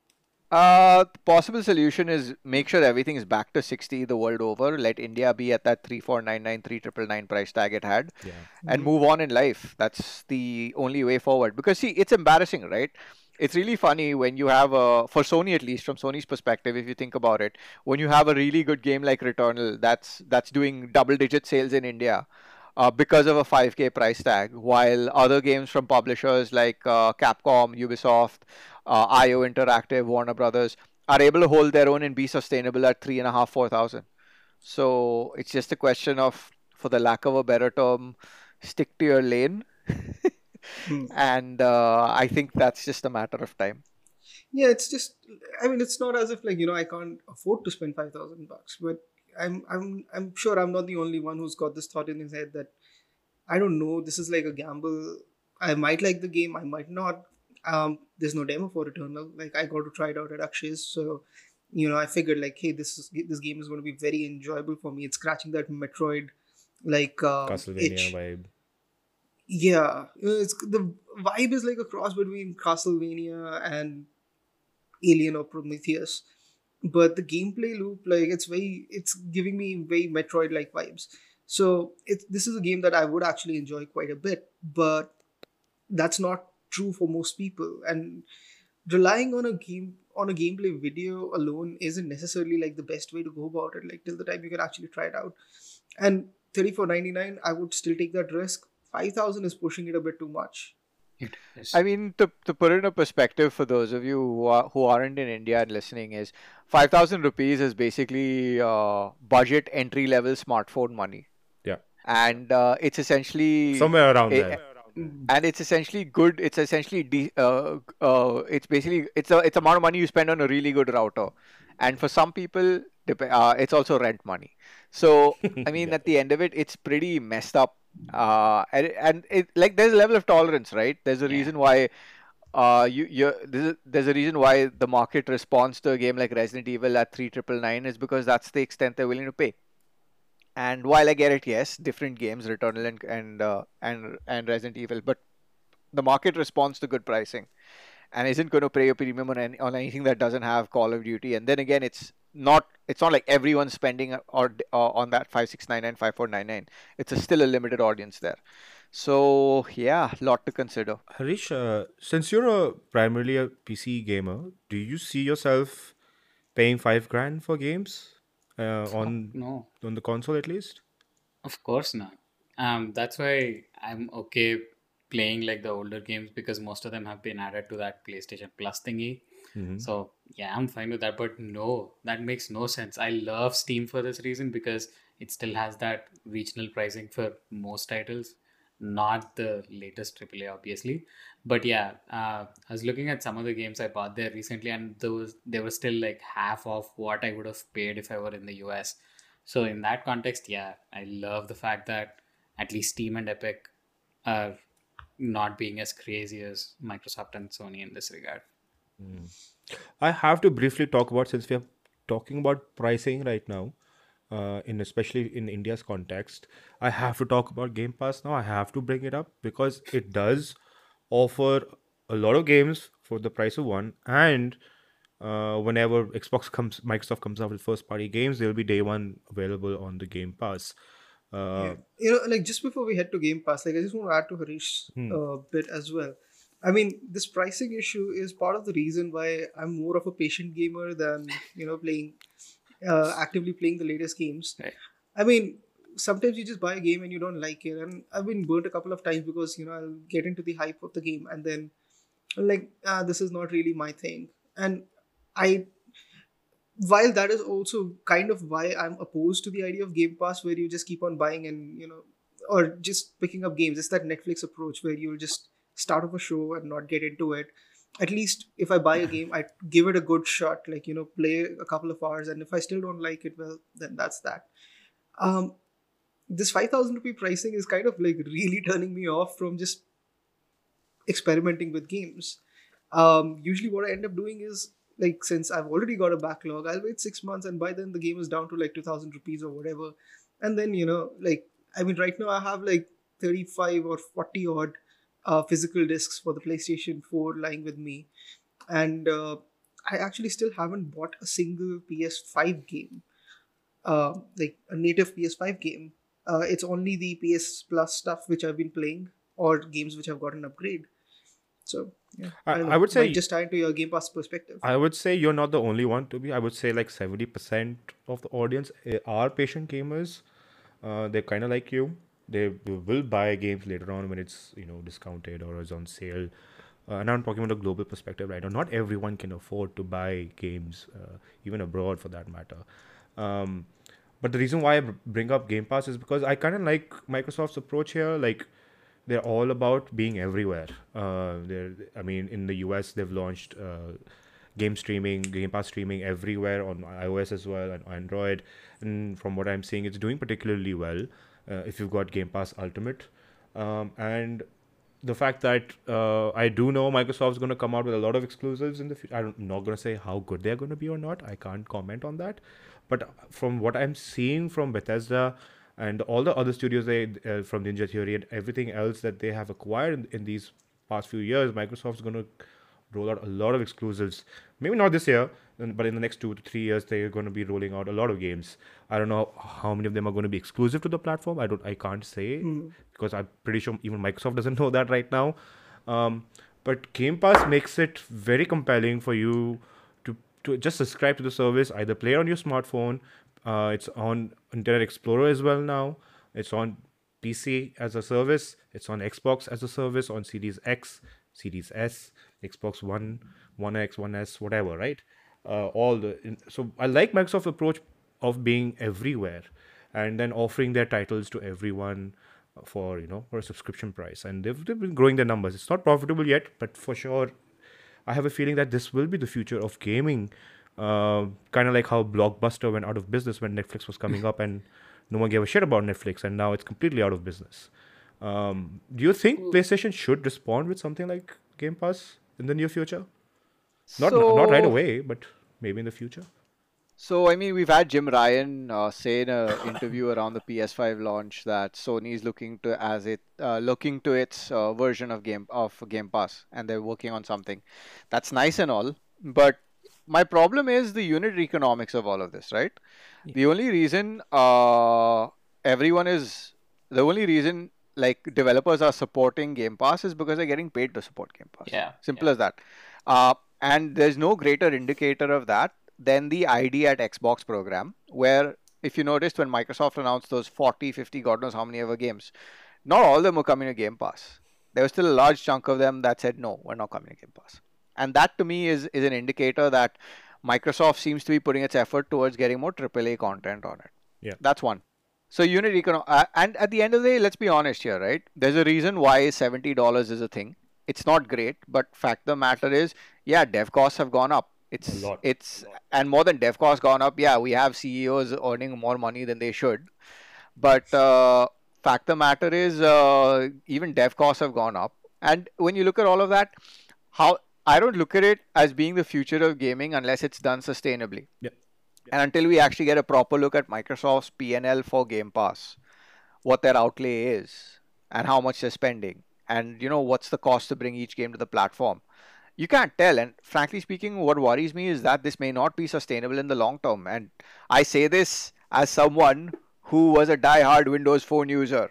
Uh, the possible solution is make sure everything is back to sixty the world over. Let India be at that three four nine nine, three nine nine price tag it had, Yeah. and move on in life. That's the only way forward. Because see, it's embarrassing, right? It's really funny when you have a, for Sony at least, from Sony's perspective, if you think about it, when you have a really good game like Returnal that's that's doing double digit sales in India, uh, because of a five K price tag, while other games from publishers like uh, Capcom, Ubisoft, uh, I O Interactive, Warner Brothers are able to hold their own and be sustainable at three and a half, four thousand. So it's just a question of for the lack of a better term, stick to your lane. Hmm. And uh, I think that's just a matter of time. Yeah, it's just. I mean, it's not as if like you know I can't afford to spend five thousand bucks, but I'm I'm I'm sure I'm not the only one who's got this thought in his head that I don't know. This is like a gamble. I might like the game. I might not. Um, there's no demo for Eternal. Like I got to try it out at Akshay's, so you know I figured like, hey, this is this game is going to be very enjoyable for me. It's scratching that Metroid like um, Castlevania itch. vibe. Yeah, you know, it's the vibe is like a cross between Castlevania and Alien or Prometheus, but the gameplay loop, like it's very, it's giving me very Metroid-like vibes. So it's this is a game that I would actually enjoy quite a bit, but that's not true for most people. And relying on a game on a gameplay video alone isn't necessarily like the best way to go about it. Like till the time you can actually try it out. And thirty-four ninety-nine, I would still take that risk. Five thousand is pushing it a bit too much. It is. I mean, to, to put it in a perspective for those of you who are who aren't in India and listening, is five thousand rupees is basically uh, budget entry level smartphone money, Yeah, and uh, it's essentially somewhere around a, there. and it's essentially good. It's essentially de- uh, uh, it's basically it's a it's amount of money you spend on a really good router, and for some people, dep- uh, it's also rent money. So I mean, Yeah. at the end of it, it's pretty messed up. Uh, and and it like there's a level of tolerance, right? There's a Yeah. reason why uh you you there's a, there's a reason why the market responds to a game like Resident Evil at three triple nine is because that's the extent they're willing to pay. And while I get it, yes, different games, Returnal and and uh, and and Resident Evil, but the market responds to good pricing and isn't going to pay a premium on any, on anything that doesn't have Call of Duty. And then again, it's not it's not like everyone's spending uh, or uh, on that five six nine nine five four nine nine. It's a, still a limited audience there. So yeah, lot to consider. Harish, uh, since you're a primarily a P C gamer, do you see yourself paying five grand for games uh, Fuck on no. on the console at least? Of course not. Um, that's why I'm okay playing like the older games because most of them have been added to that PlayStation Plus thingy. Mm-hmm. So yeah, I'm fine with that. But no, that makes no sense. I love Steam for this reason because it still has that regional pricing for most titles, not the latest triple A, obviously. But yeah, uh, I was looking at some of the games I bought there recently, and those they were still like half of what I would have paid if I were in the U S. So in that context, yeah, I love the fact that at least Steam and Epic are not being as crazy as Microsoft and Sony in this regard. I have to briefly talk about since we are talking about pricing right now, uh, in especially in India's context. I have to talk about Game Pass now. I have to bring it up because it does offer a lot of games for the price of one, and uh, whenever Xbox comes, Microsoft comes out with first party games, they'll be day one available on the Game Pass. Yeah, Uh, you know, like just before we head to Game Pass, like I just want to add to Harish's hmm, uh, bit as well. I mean, this pricing issue is part of the reason why I'm more of a patient gamer than you know playing uh, actively playing the latest games. Right. I mean, sometimes you just buy a game and you don't like it, and I've been burnt a couple of times because you know I'll get into the hype of the game and then I'm like, ah, this is not really my thing. And I while that is also kind of why I'm opposed to the idea of Game Pass, where you just keep on buying and you know, or just picking up games. It's that Netflix approach where you'll just start off a show and not get into it. At least if I buy a game, I give it a good shot, like you know, play a couple of hours, and if I still don't like it, well, then that's that. Um, this five thousand rupee pricing is kind of like really turning me off from just experimenting with games. Um, usually, what I end up doing is like since I've already got a backlog, I'll wait six months, and by then the game is down to like two thousand rupees or whatever. And then you know, like I mean, right now I have like thirty-five or forty odd uh, physical discs for the PlayStation four lying with me, and uh, I actually still haven't bought a single P S five game, uh, like a native P S five game. Uh, it's only the P S Plus stuff which I've been playing or games which have got an upgrade. So yeah, I, I don't I know. would Might say just tie into your Game Pass perspective. I would say you're not the only one to be. I would say like seventy percent of the audience eh, are patient gamers. Uh, they're kind of like you. They will buy games later on when it's you know discounted or is on sale. Uh, and I'm talking about a global perspective right now. Not everyone can afford to buy games, uh, even abroad for that matter. Um, But the reason why I br- bring up Game Pass is because I kind of like Microsoft's approach here. Like, they're all about being everywhere. Uh, they're, I mean, in the U S, they've launched uh, game streaming, Game Pass streaming everywhere on iOS as well and Android. And from what I'm seeing, it's doing particularly well uh, if you've got Game Pass Ultimate. Um, and the fact that uh, I do know Microsoft's going to come out with a lot of exclusives in the future. I'm not going to say how good they're going to be or not. I can't comment on that. But from what I'm seeing from Bethesda and all the other studios they uh, from Ninja Theory and everything else that they have acquired in, in these past few years, Microsoft's going to roll out a lot of exclusives. Maybe not this year, but in the next two to three years, they're going to be rolling out a lot of games. I don't know how many of them are going to be exclusive to the platform. I don't, I can't say Mm. because I'm pretty sure even Microsoft doesn't know that right now. Um, but Game Pass makes it very compelling for you to to just subscribe to the service, either play on your smartphone. Uh, it's on Internet Explorer as well now. It's on P C as a service. It's on Xbox as a service, on Series X, Series S, Xbox One, One X, One S, whatever, right? Uh, all the in, so I like Microsoft's approach of being everywhere and then offering their titles to everyone for you know for a subscription price, and they've, they've been growing their numbers. It's not profitable yet, but for sure I have a feeling that this will be the future of gaming. Uh, kind of like how Blockbuster went out of business when Netflix was coming up, and no one gave a shit about Netflix, and now it's completely out of business. Um, do you think PlayStation should respond with something like Game Pass in the near future? Not not right So, away, but maybe in the future. so I mean, we've had Jim Ryan uh, say in an interview around the P S five launch that Sony is looking to as it uh, looking to its uh, version of game of Game Pass, and they're working on something. That's nice and all, but my problem is the unit economics of all of this, right? Yeah. The only reason uh, everyone is the only reason like developers are supporting Game Pass is because they're getting paid to support Game Pass. Yeah, Simple yeah. as that. Uh, and there's no greater indicator of that than the I D at Xbox program, where if you noticed when Microsoft announced those forty, fifty, God knows how many ever games, not all of them were coming to Game Pass. There was still a large chunk of them that said, no, we're not coming to Game Pass. And that to me is, is an indicator that Microsoft seems to be putting its effort towards getting more triple A content on it. Yeah. That's one. So unit econo- uh, and at the end of the day, let's be honest here, right? There's a reason why seventy dollars is a thing. It's not great, but fact of the matter is, yeah, dev costs have gone up. It's lot. it's and more than dev costs gone up. Yeah, we have C E Os earning more money than they should. But uh, fact of the matter is, uh, even dev costs have gone up. And when you look at all of that, how I don't look at it as being the future of gaming unless it's done sustainably. Yeah. And until we actually get a proper look at Microsoft's P and L for Game Pass, what their outlay is and how much they're spending, and you know what's the cost to bring each game to the platform, you can't tell. And frankly speaking, what worries me is that this may not be sustainable in the long term. And I say this as someone who was a die-hard Windows Phone user.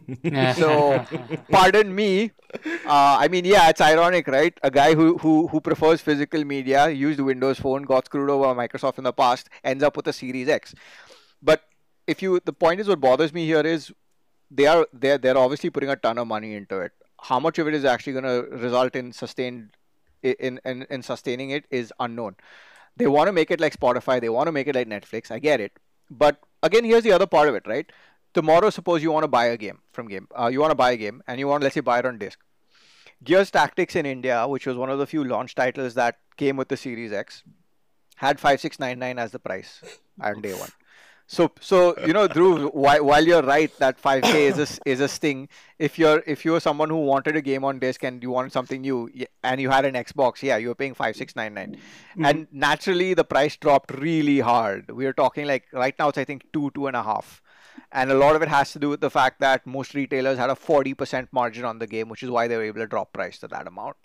So, pardon me. Uh, I mean, yeah, it's ironic, right? A guy who, who who prefers physical media, used Windows Phone, got screwed over by Microsoft in the past, ends up with a Series X. But if you, the point is, what bothers me here is they are they're they're obviously putting a ton of money into it. How much of it is actually going to result in sustained in, in in sustaining it is unknown. They want to make it like Spotify. They want to make it like Netflix. I get it. But again, here's the other part of it, right? Tomorrow, suppose you want to buy a game from game. Uh, you want to buy a game and you want, let's say, buy it on disc. Gears Tactics in India, which was one of the few launch titles that came with the Series X, had five six nine nine as the price on day one. So, so you know, Dhruv, while, while you're right that five K is a, is a sting, if you're if you're someone who wanted a game on disc and you wanted something new and you had an Xbox, yeah, you were paying five six nine nine, Mm-hmm. and naturally the price dropped really hard. We are talking like right now it's I think two two and a half, and a lot of it has to do with the fact that most retailers had a forty percent margin on the game, which is why they were able to drop price to that amount.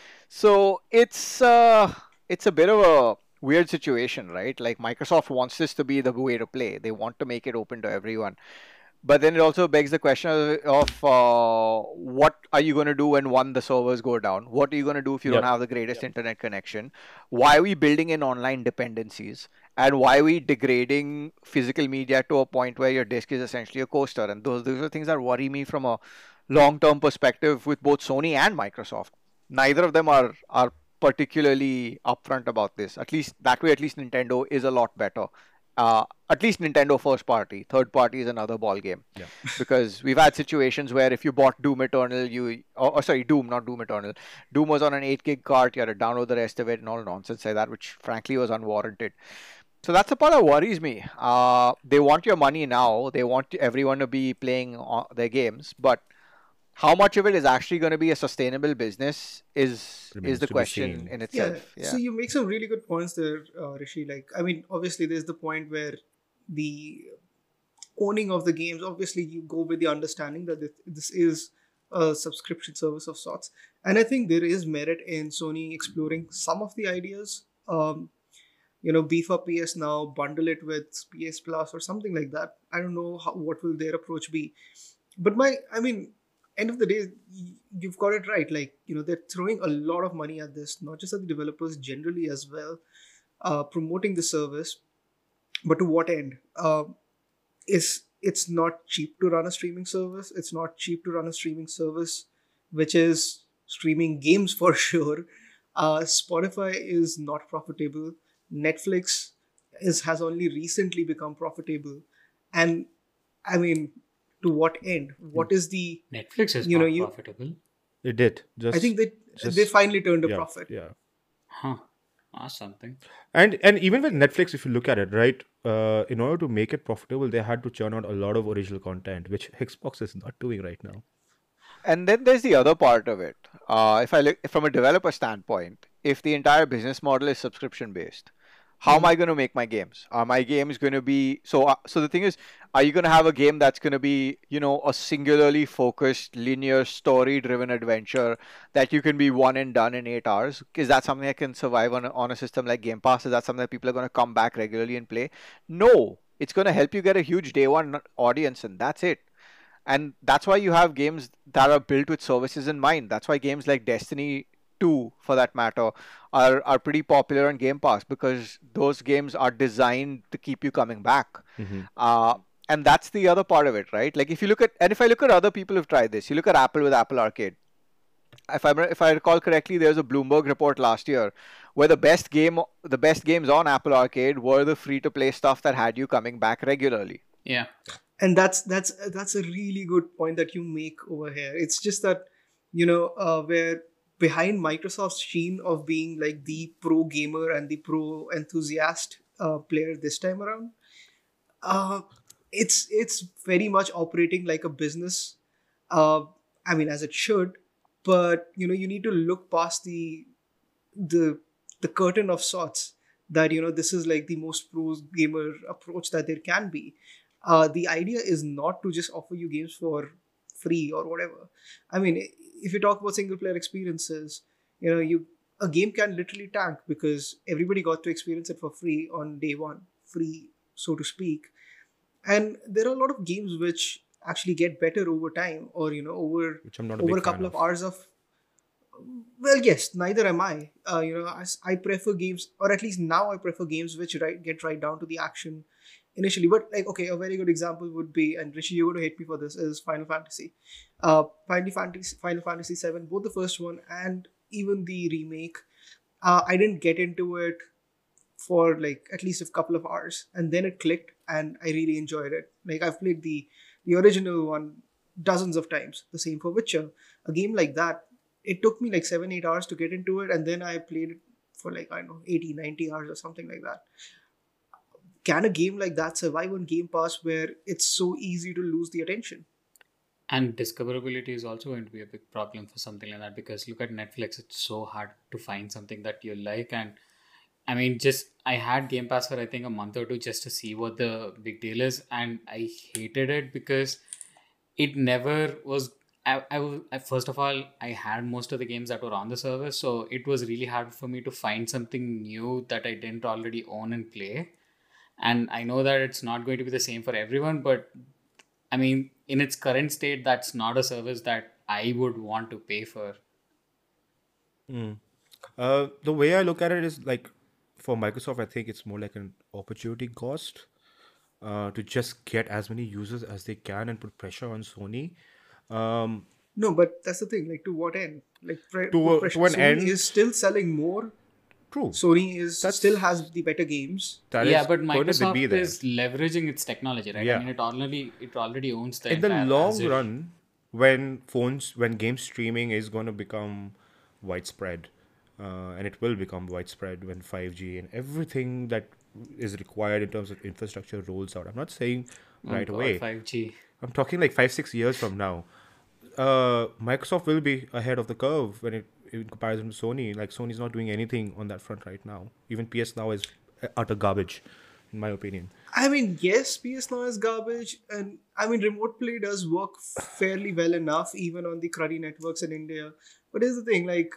So it's uh, it's a bit of a weird situation, right? Like Microsoft wants this to be the way to play. They want to make it open to everyone. But then it also begs the question of, of uh, what are you going to do when one, the servers go down? What are you going to do if you Yep. don't have the greatest internet connection? Why are we building in online dependencies? And why are we degrading physical media to a point where your disk is essentially a coaster? And those, those are things that worry me from a long-term perspective with both Sony and Microsoft. Neither of them are, are particularly upfront about this. At least that way, at least Nintendo is a lot better Uh, at least Nintendo first party. Third party is another ball game. Yeah. Because we've had situations where if you bought Doom Eternal, you or, or sorry, Doom, not Doom Eternal. Doom was on an eight gig cart, you had to download the rest of it and all nonsense like that, which frankly was unwarranted. So that's the part that worries me. Uh, they want your money now. They want everyone to be playing o- their games, but how much of it is actually going to be a sustainable business is is Remains the to be question seen. in Yeah. itself. So Yeah. you make some really good points there, uh, Rishi. Like, I mean, obviously, there's the point where the owning of the games, obviously, you go with the understanding that this, this is a subscription service of sorts. And I think there is merit in Sony exploring some of the ideas. Um, you know, beef up P S Now, bundle it with P S Plus or something like that. I don't know how, what will their approach be. But my, I mean, end of the day, y- you've got it right. Like, you know, they're throwing a lot of money at this, not just at the developers generally as well, uh, promoting the service. But to what end? Uh, is it's not cheap to run a streaming service. It's not cheap to run a streaming service, which is streaming games for sure. Uh, Spotify is not profitable. Netflix is has only recently become profitable, and I mean, to what end? What is the Netflix is you know not you? profitable. It did. Just I think they just they finally turned a yeah, profit. yeah. Huh. That's something. And and even with Netflix, if you look at it, right, uh, in order to make it profitable, they had to churn out a lot of original content, which Xbox is not doing right now. And then there's the other part of it. Uh, if I look from a developer standpoint, if the entire business model is subscription based, how am I going to make my games? Are my games going to be so? Uh, so the thing is, are you going to have a game that's going to be, you know, a singularly focused, linear, story-driven adventure that you can be one and done in eight hours? Is that something that can survive on a, on a system like Game Pass? Is that something that people are going to come back regularly and play? No, it's going to help you get a huge day one audience, and that's it. And that's why you have games that are built with services in mind. That's why games like Destiny two, for that matter, are, are pretty popular on Game Pass because those games are designed to keep you coming back. Mm-hmm. Uh, and that's the other part of it, right? Like if you look at, and if I look at other people who've tried this, you look at Apple with Apple Arcade. If I if I recall correctly, there was a Bloomberg report last year where the best game, the best games on Apple Arcade were the free to play stuff that had you coming back regularly. Yeah. And that's that's that's a really good point that you make over here. It's just that you know uh, where behind Microsoft's sheen of being like the pro gamer and the pro enthusiast uh, player this time around, uh, it's it's very much operating like a business. Uh, I mean, as it should, but you know, you need to look past the the the curtain of sorts that you know this is like the most pro gamer approach that there can be. Uh, the idea is not to just offer you games for free or whatever. I mean, if you talk about single player experiences, you know, you a game can literally tank because everybody got to experience it for free on day one, free so to speak. And there are a lot of games which actually get better over time, or you know, over Which I'm not a over big a couple fan of hours of. Well, yes, neither am I. Uh, you know, I, I prefer games, or at least now I prefer games which right, get right down to the action initially. But like, okay, a very good example would be, and Rishi, you're going to hate me for this, is Final Fantasy. Uh, Final Fantasy, Final Fantasy seven, both the first one and even the remake. Uh, I didn't get into it for like at least a couple of hours, and then it clicked, and I really enjoyed it. Like I've played the the original one dozens of times. The same for Witcher. A game like that, it took me like seven, eight hours to get into it, and then I played it for like, I don't know, eighty, ninety hours or something like that. Can a game like that survive on Game Pass where it's so easy to lose the attention? And discoverability is also going to be a big problem for something like that because look at Netflix, it's so hard to find something that you like. And I mean, just I had Game Pass for I think a month or two just to see what the big deal is, and I hated it because it never was. I, I, w- I- first of all, I had most of the games that were on the service, so it was really hard for me to find something new that I didn't already own and play. And I know that it's not going to be the same for everyone, but I mean, in its current state, that's not a service that I would want to pay for. Mm. Uh, the way I look at it is like for Microsoft, I think it's more like an opportunity cost uh, to just get as many users as they can and put pressure on Sony. Um, No, but that's the thing. Like, to what end? Like, pre- to put a- pressure. to an Sony end, is still selling more. True. Sony is That's- still has the better games. That yeah, is but going to Microsoft be there. is leveraging its technology, right? Yeah. I mean, it already it already owns the In the entire long Azure. run, when phones, when game streaming is going to become widespread, uh, and it will become widespread when five G and everything that is required in terms of infrastructure rolls out. I'm not saying Oh right God, away. five G. I'm talking like five, six years from now. Uh, Microsoft will be ahead of the curve when it in comparison to Sony. Like Sony's not doing anything on that front right now. Even P S Now is utter garbage, in my opinion. I mean, yes, P S Now is garbage, and I mean, remote play does work fairly well enough, even on the cruddy networks in India. But here's the thing, like,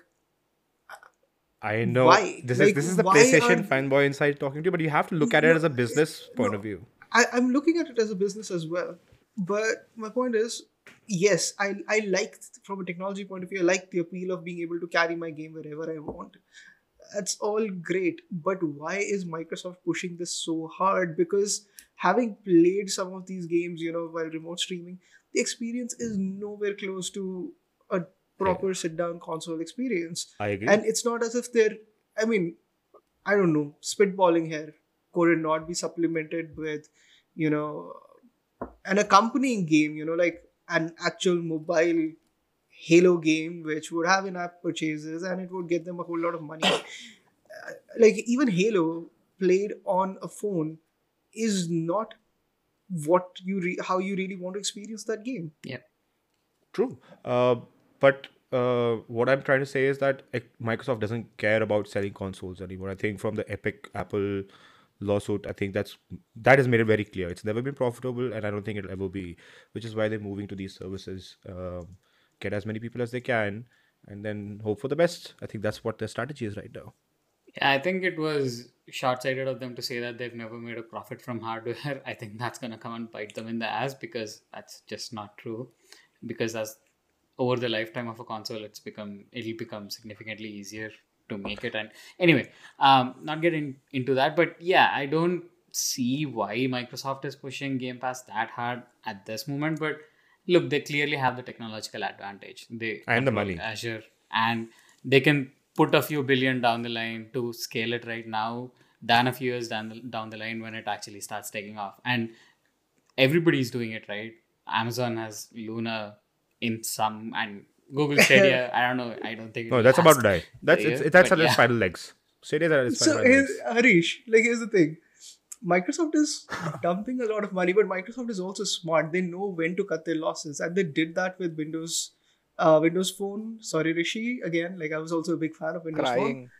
I know Why? this Like, is this is the why PlayStation aren't- fanboy inside talking to you, but you have to look at it No, as a business point no. of view. I, I'm looking at it as a business as well. But my point is, yes, I I like from a technology point of view, I like the appeal of being able to carry my game wherever I want. That's all great. But why is Microsoft pushing this so hard? Because having played some of these games, you know, while remote streaming, the experience is nowhere close to a proper sit down console experience. I agree. And it's not as if they're, I mean, I don't know, spitballing here. Could it not be supplemented with, you know, an accompanying game, you know, like an actual mobile Halo game, which would have in app purchases and it would get them a whole lot of money? Uh, like, even Halo played on a phone is not what you re- how you really want to experience that game. True. Uh, but uh, what I'm trying to say is that eh, Microsoft doesn't care about selling consoles anymore. I think from the Epic Apple lawsuit, I think that's that has made it very clear. It's never been profitable, and I don't think it'll ever be. Which is why they're moving to these services, um, get as many people as they can, and then hope for the best. I think that's what their strategy is right now. Yeah, I think it was short-sighted of them to say that they've never made a profit from hardware. I think that's gonna come and bite them in the ass because that's just not true. Because as over the lifetime of a console, it's become it'll become significantly easier to make it. And anyway, um, not getting into that, but yeah, I don't see why Microsoft is pushing Game Pass that hard at this moment. But look, they clearly have the technological advantage. They And the control money. Azure, and they can put a few billion down the line to scale it right now than a few years down the, down the line when it actually starts taking off. And everybody's doing it, right? Amazon has Luna in some, and Google Stadia. I don't know. I don't think. it No, will that's about to last die. That's the it's, year, it, that's but on its yeah. final legs. Stadia is at its So, final here's, legs. Harish, like, here's the thing. Microsoft is dumping a lot of money, but Microsoft is also smart. They know when to cut their losses, and they did that with Windows, uh, Windows Phone. Sorry, Rishi. Again, like, I was also a big fan of Windows Phone, Crying.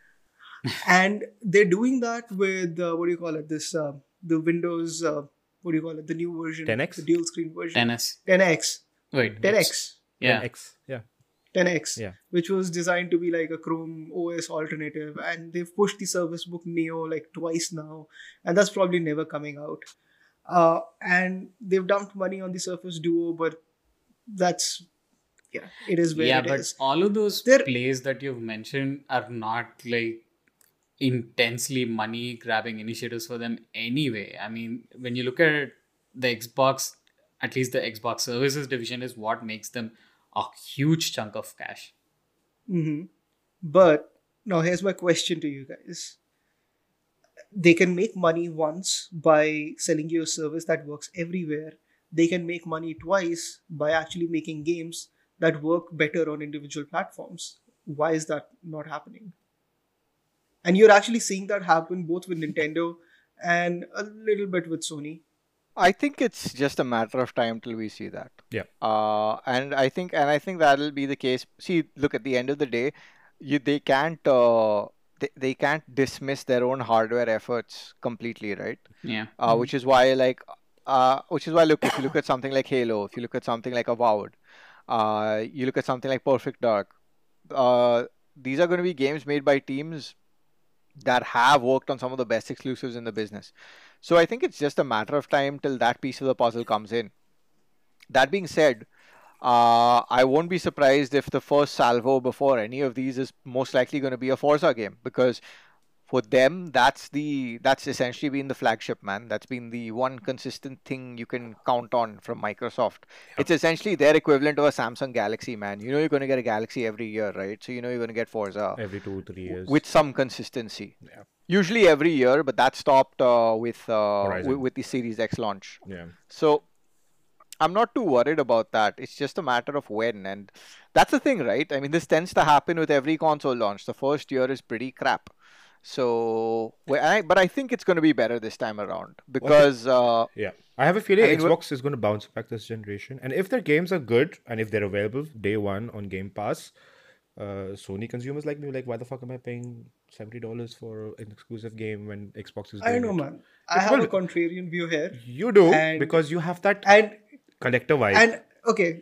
and they're doing that with uh, what do you call it? This uh, the Windows. Uh, what do you call it? The new version, ten X? the dual screen version, Tennis. ten X, Wait. ten X. Yeah. X. Yeah. ten X, Yeah. which was designed to be like a Chrome O S alternative, and they've pushed the Service Book Neo like twice now, and that's probably never coming out. Uh, and they've dumped money on the Surface Duo, but that's yeah, it is where Yeah, it but is. all of those They're- plays that you've mentioned are not like intensely money grabbing initiatives for them anyway. I mean, when you look at it, the Xbox, at least the Xbox services division, is what makes them a huge chunk of cash. hmm But now here's my question to you guys. They can make money once by selling you a service that works everywhere. They can make money twice by actually making games that work better on individual platforms. Why is that not happening? And you're actually seeing that happen both with Nintendo and a little bit with Sony. I think it's just a matter of time till we see that. Yeah. Uh, and I think and I think that'll be the case. See, look, at the end of the day, you they can't uh, they, they can't dismiss their own hardware efforts completely, right? Yeah. Uh, which is why like uh, which is why look if you look at something like Halo, if you look at something like Avowed, uh, you look at something like Perfect Dark, uh, these are going to be games made by teams that have worked on some of the best exclusives in the business. So I think it's just a matter of time till that piece of the puzzle comes in. That being said, uh, I won't be surprised if the first salvo before any of these is most likely going to be a Forza game, because for them, that's the that's essentially been the flagship, man. That's been the one consistent thing you can count on from Microsoft. Yeah. It's essentially their equivalent of a Samsung Galaxy, man. You know you're going to get a Galaxy every year, right? So you know you're going to get Forza Every two, three w- years. with some consistency. Yeah. Usually every year, but that stopped uh, with uh, with, Horizon. with the Series X launch. Yeah. So I'm not too worried about that. It's just a matter of when, and that's the thing, right? I mean, this tends to happen with every console launch. The first year is pretty crap. So, well, I, but I think it's going to be better this time around because, uh, Yeah. I have a feeling I mean, wh- Xbox is going to bounce back this generation. And if their games are good and if they're available day one on Game Pass, uh, Sony consumers like me were like, why the fuck am I paying seventy dollars for an exclusive game when Xbox is I doing don't know, it? man. I It have will- a contrarian view here, You do And- because you have that and collector vibe. and okay,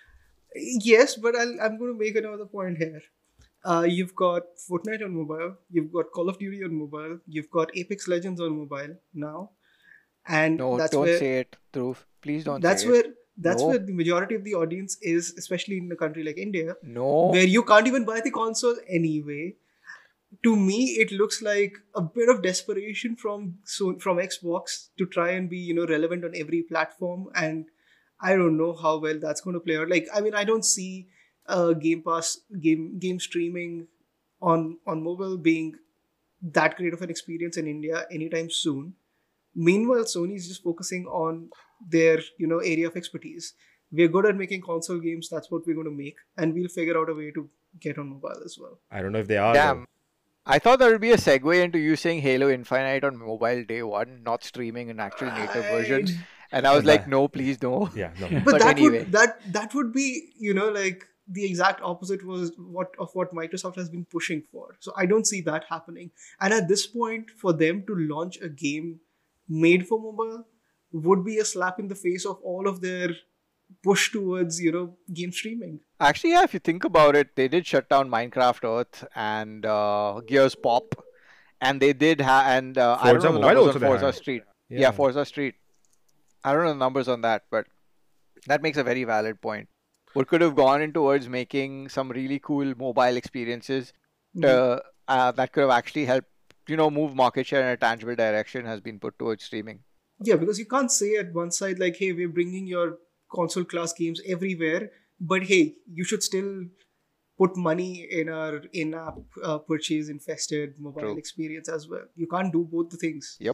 yes, but I'll, I'm going to make another point here. Uh, you've got Fortnite on mobile, you've got Call of Duty on mobile, you've got Apex Legends on mobile now, and no, that's don't where say it, Dhruv. Please don't that's say where it. that's No. where the majority of the audience is, especially in a country like India, No, where you can't even buy the console anyway. To me, it looks like a bit of desperation from so from Xbox to try and be, you know, relevant on every platform, and I don't know how well that's going to play out. Like, I mean, I don't see uh, Game Pass game game streaming on on mobile being that great of an experience in India anytime soon. Meanwhile, Sony is just focusing on their, you know, area of expertise. We're good at making console games. That's what we're going to make, and we'll figure out a way to get on mobile as well. I don't know if they are. damn. I thought there would be a segue into you saying Halo Infinite on mobile day one, not streaming an actual native version. Right. And I was But like, that- no, please no. Though. Yeah, no. But, But that anyway. would that that would be, you know, like the exact opposite was what of what Microsoft has been pushing for. So I don't see that happening. And at this point, for them to launch a game made for mobile would be a slap in the face of all of their push towards, you know, game streaming. Actually, yeah, if you think about it, they did shut down Minecraft Earth and uh, Gears Pop. And they did have, and uh, I don't Forza know the Mobile numbers also on they Forza had. Street. Yeah. Yeah. Forza Street. I don't know the numbers on that, but that makes a very valid point. What could have gone in towards making some really cool mobile experiences uh, uh, that could have actually helped, you know, move market share in a tangible direction has been put towards streaming. Yeah, because you can't say at one side like, hey, we're bringing your console class games everywhere, but hey, you should still put money in our in-app uh, purchase infested mobile True. experience as well. You can't do both the things. Yep.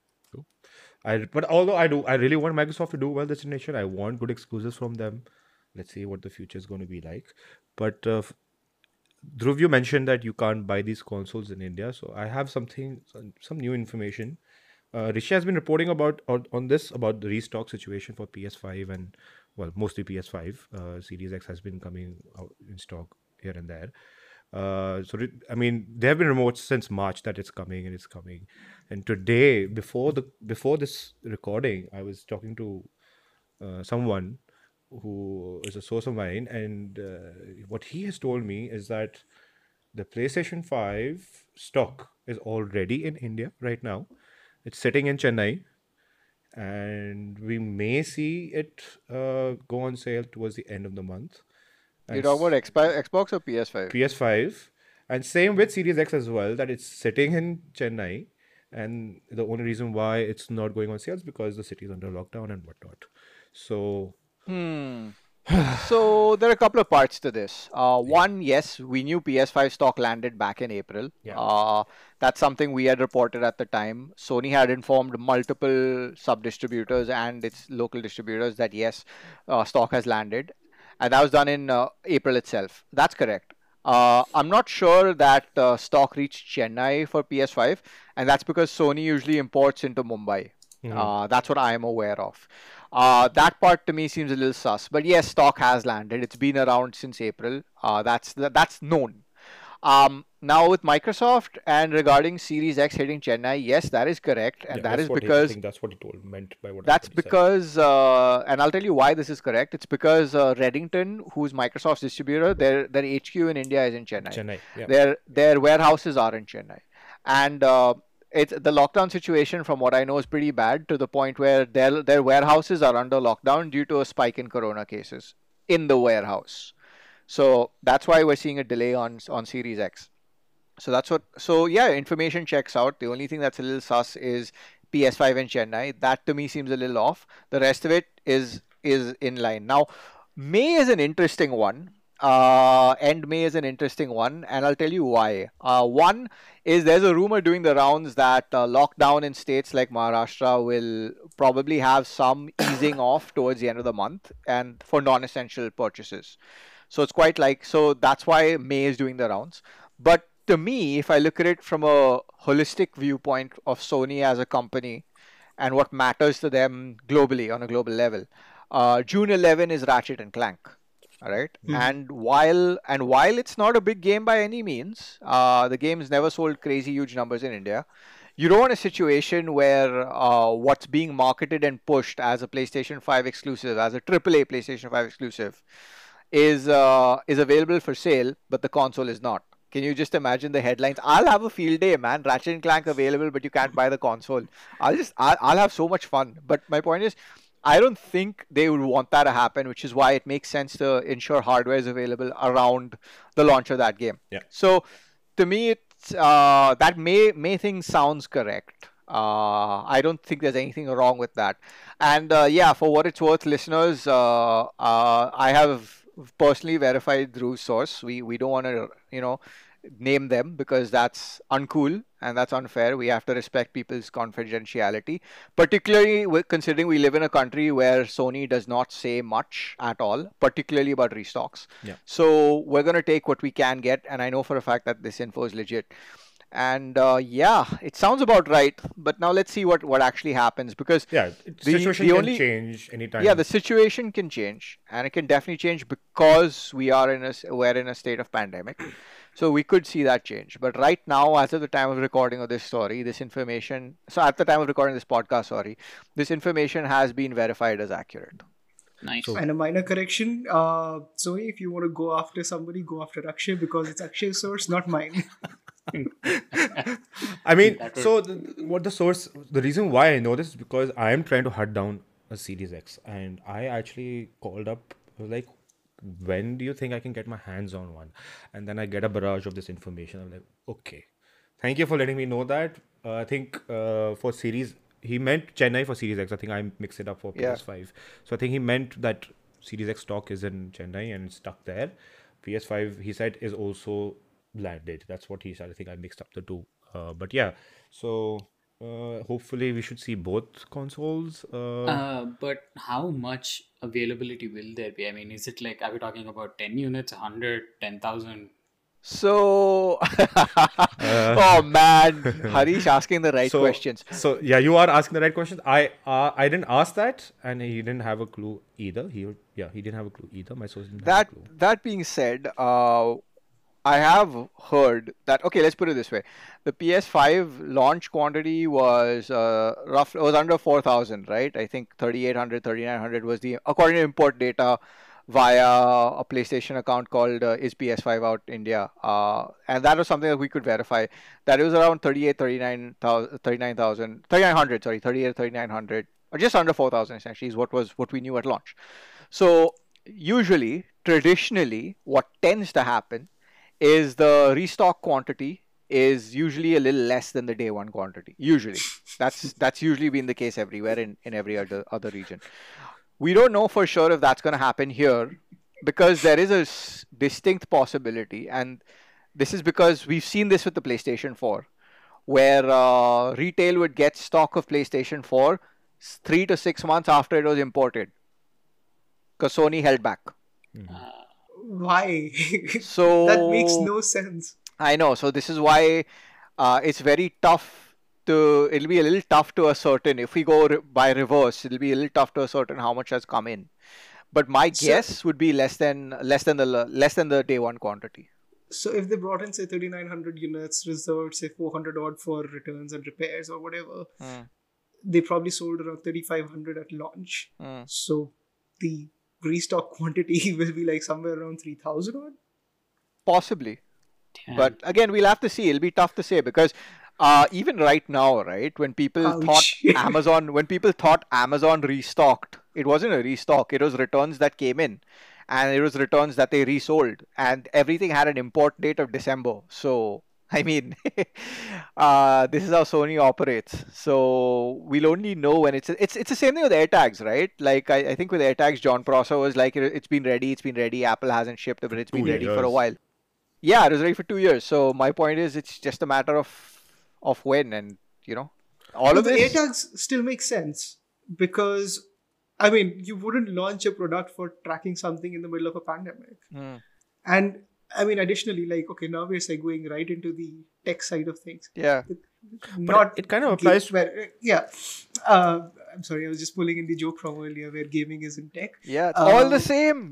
I but although I do, I really want Microsoft to do well this generation. I want good exclusives from them. Let's see what the future is going to be like. But uh, f- Dhruv, you mentioned that you can't buy these consoles in India, so I have something, some, some new information. Uh, Rishi has been reporting about on, on this about the restock situation for P S five and well, mostly P S five. Uh, Series X has been coming out in stock here and there. Uh, so re- I mean, there have been reports since March that it's coming and it's coming. And today, before the before this recording, I was talking to uh, someone who is a source of mine, and uh, what he has told me is that the PlayStation five stock is already in India right now. It's sitting in Chennai, and we may see it uh, go on sale towards the end of the month. You And talk about s- Xbox Xbox or P S five? P S five, and same with Series X as well, that it's sitting in Chennai, and the only reason why it's not going on sale is because the city is under lockdown and whatnot. So Hmm. So there are a couple of parts to this. Uh, one, yes, we knew P S five stock landed back in April. Yeah. Uh, that's something we had reported at the time. Sony had informed multiple sub-distributors and its local distributors that yes, uh, stock has landed, and that was done in uh, April itself. That's correct. Uh, I'm not sure that uh, stock reached Chennai for P S five, and that's because Sony usually imports into Mumbai. Uh, that's what I am aware of. Uh, that part to me seems a little sus. But yes, stock has landed. It's been around since April. Uh, that's that's known. Um, now with Microsoft and regarding Series X hitting Chennai, yes, that is correct, and yeah, that that's is what he, I because think that's what he told meant by what that's what he said. because, uh, and I'll tell you why this is correct. It's because uh, Reddington, who's Microsoft's distributor, their their H Q in India is in Chennai. Chennai. Yeah. Their their warehouses are in Chennai, and uh, it's the lockdown situation, from what I know, is pretty bad to the point where their their warehouses are under lockdown due to a spike in corona cases in the warehouse. So that's why we're seeing a delay on on Series X. So that's what. So yeah, information checks out. The only thing that's a little sus is P S five in Chennai. That to me seems a little off. The rest of it is is in line. Now, May is an interesting one. Uh, end May is an interesting one, and I'll tell you why. Uh, one is there's a rumor doing the rounds that uh, lockdown in states like Maharashtra will probably have some easing off towards the end of the month, and for non-essential purchases. So it's quite like, so that's why May is doing the rounds. But to me, if I look at it from a holistic viewpoint of Sony as a company and what matters to them globally on a global level, uh, June eleventh is Ratchet and Clank. All right. Mhm. And while and while it's not a big game by any means, uh, the game's never sold crazy huge numbers in India. You don't want a situation where uh, what's being marketed and pushed as a PlayStation five exclusive, as a triple A PlayStation five exclusive, is uh, is available for sale, but the console is not. Can you just imagine the headlines? I'll have a field day, man. Ratchet and Clank available, but you can't buy the console. I'll just I'll, I'll have so much fun. But my point is, I don't think they would want that to happen, which is why it makes sense to ensure hardware is available around the launch of that game. Yeah. So to me, it's uh, that May May thing sounds correct. Uh, I don't think there's anything wrong with that. And uh, yeah, for what it's worth, listeners, uh, uh, I have personally verified Dhruv's source. We we don't want to, you know, name them because that's uncool and that's unfair. We have to respect people's confidentiality, particularly with, considering we live in a country where Sony does not say much at all, particularly about restocks. Yeah. So we're going to take what we can get, and I know for a fact that this info is legit. And uh, yeah, it sounds about right, but now let's see what, what actually happens, because Yeah, the The- situation the can only- change anytime. yeah, the situation can change, and it can definitely change because we are in a s- we're in a state of pandemic. So we could see that change. But right now, as of the time of recording of this story, this information, so at the time of recording this podcast, sorry, this information has been verified as accurate. Nice. So- And a minor correction. Uh, so if you want to go after somebody, go after Akshay because it's Akshay's source, not mine. I mean, That would- so the, the- what the source, the reason why I know this is because I am trying to hunt down a Series X, and I actually called up, I was like, when do you think I can get my hands on one? And then I get a barrage of this information. I'm like, okay, thank you for letting me know that. Uh, I think uh, for Series, he meant Chennai for Series X. I think I mixed it up for Yeah. P S five. So I think he meant that Series X stock is in Chennai and it's stuck there. P S five, he said, is also landed. That's what he said. I think I mixed up the two. Uh, but yeah, so uh, hopefully we should see both consoles. Uh, Uh, but how much availability will there be? I mean, is it like, are we talking about ten units, one hundred, ten thousand? So, oh man, Harish asking the right so, questions. So yeah, you are asking the right questions. I uh, I didn't ask that, and he didn't have a clue either. He would- yeah, he didn't have a clue either. My source didn't That have a clue. that being said, uh, I have heard that. Okay, let's put it this way: the P S five launch quantity was uh, rough. Was under four thousand, right? I think thirty-eight hundred, thirty-nine hundred was the, according to import data via a PlayStation account called uh, Is P S five Out India, uh, and that was something that we could verify. That it was around thirty-eight, thirty-nine thousand, thirty-nine thousand, thirty-nine hundred. Sorry, thirty-eight, thirty-nine hundred, or just under four thousand. Essentially, is what was what we knew at launch. So usually, traditionally, what tends to happen is the restock quantity is usually a little less than the day one quantity. Usually, that's that's usually been the case everywhere in, in every other other region. We don't know for sure if that's going to happen here because there is a s- distinct possibility, and this is because we've seen this with the PlayStation four, where uh, retail would get stock of PlayStation four s- three to six months after it was imported because Sony held back. Why? So That makes no sense. I know. So this is why uh, it's very tough to. It'll be a little tough to ascertain if we go re- by reverse. It'll be a little tough to ascertain how much has come in. But my So- guess would be less than less than the l- less than the day one quantity. So if they brought in say thirty-nine hundred units, reserved say four hundred odd for returns and repairs or whatever, Mm, they probably sold around thirty-five hundred at launch. mm. So the restock quantity will be like somewhere around three thousand odd. Possibly. Damn. But again, we'll have to see. It'll be tough to say because uh, even right now, right, when people Ouch. thought Amazon, when people thought Amazon restocked, it wasn't a restock. It was returns that came in, and it was returns that they resold, and everything had an import date of December. So I mean, uh, this is how Sony operates. So we'll only know when it's it's it's the same thing with AirTags, right? Like I, I think with AirTags, John Prosser was like, "It- it's been ready, it's been ready. Apple hasn't shipped it, but it's Two been ready for a years. while. Yeah, it was ready for two years. So my point is, it's just a matter of of when, and you know, all But of the this. AirTags still make sense because, I mean, you wouldn't launch a product for tracking something in the middle of a pandemic. Hmm. And I mean, additionally, like, okay, now we're segueing right into the tech side of things. Yeah. But Not it kind of ga- applies. where, yeah. Uh, I'm sorry, I was just pulling in the joke from earlier where gaming is in tech. Yeah, it's all the Um, same.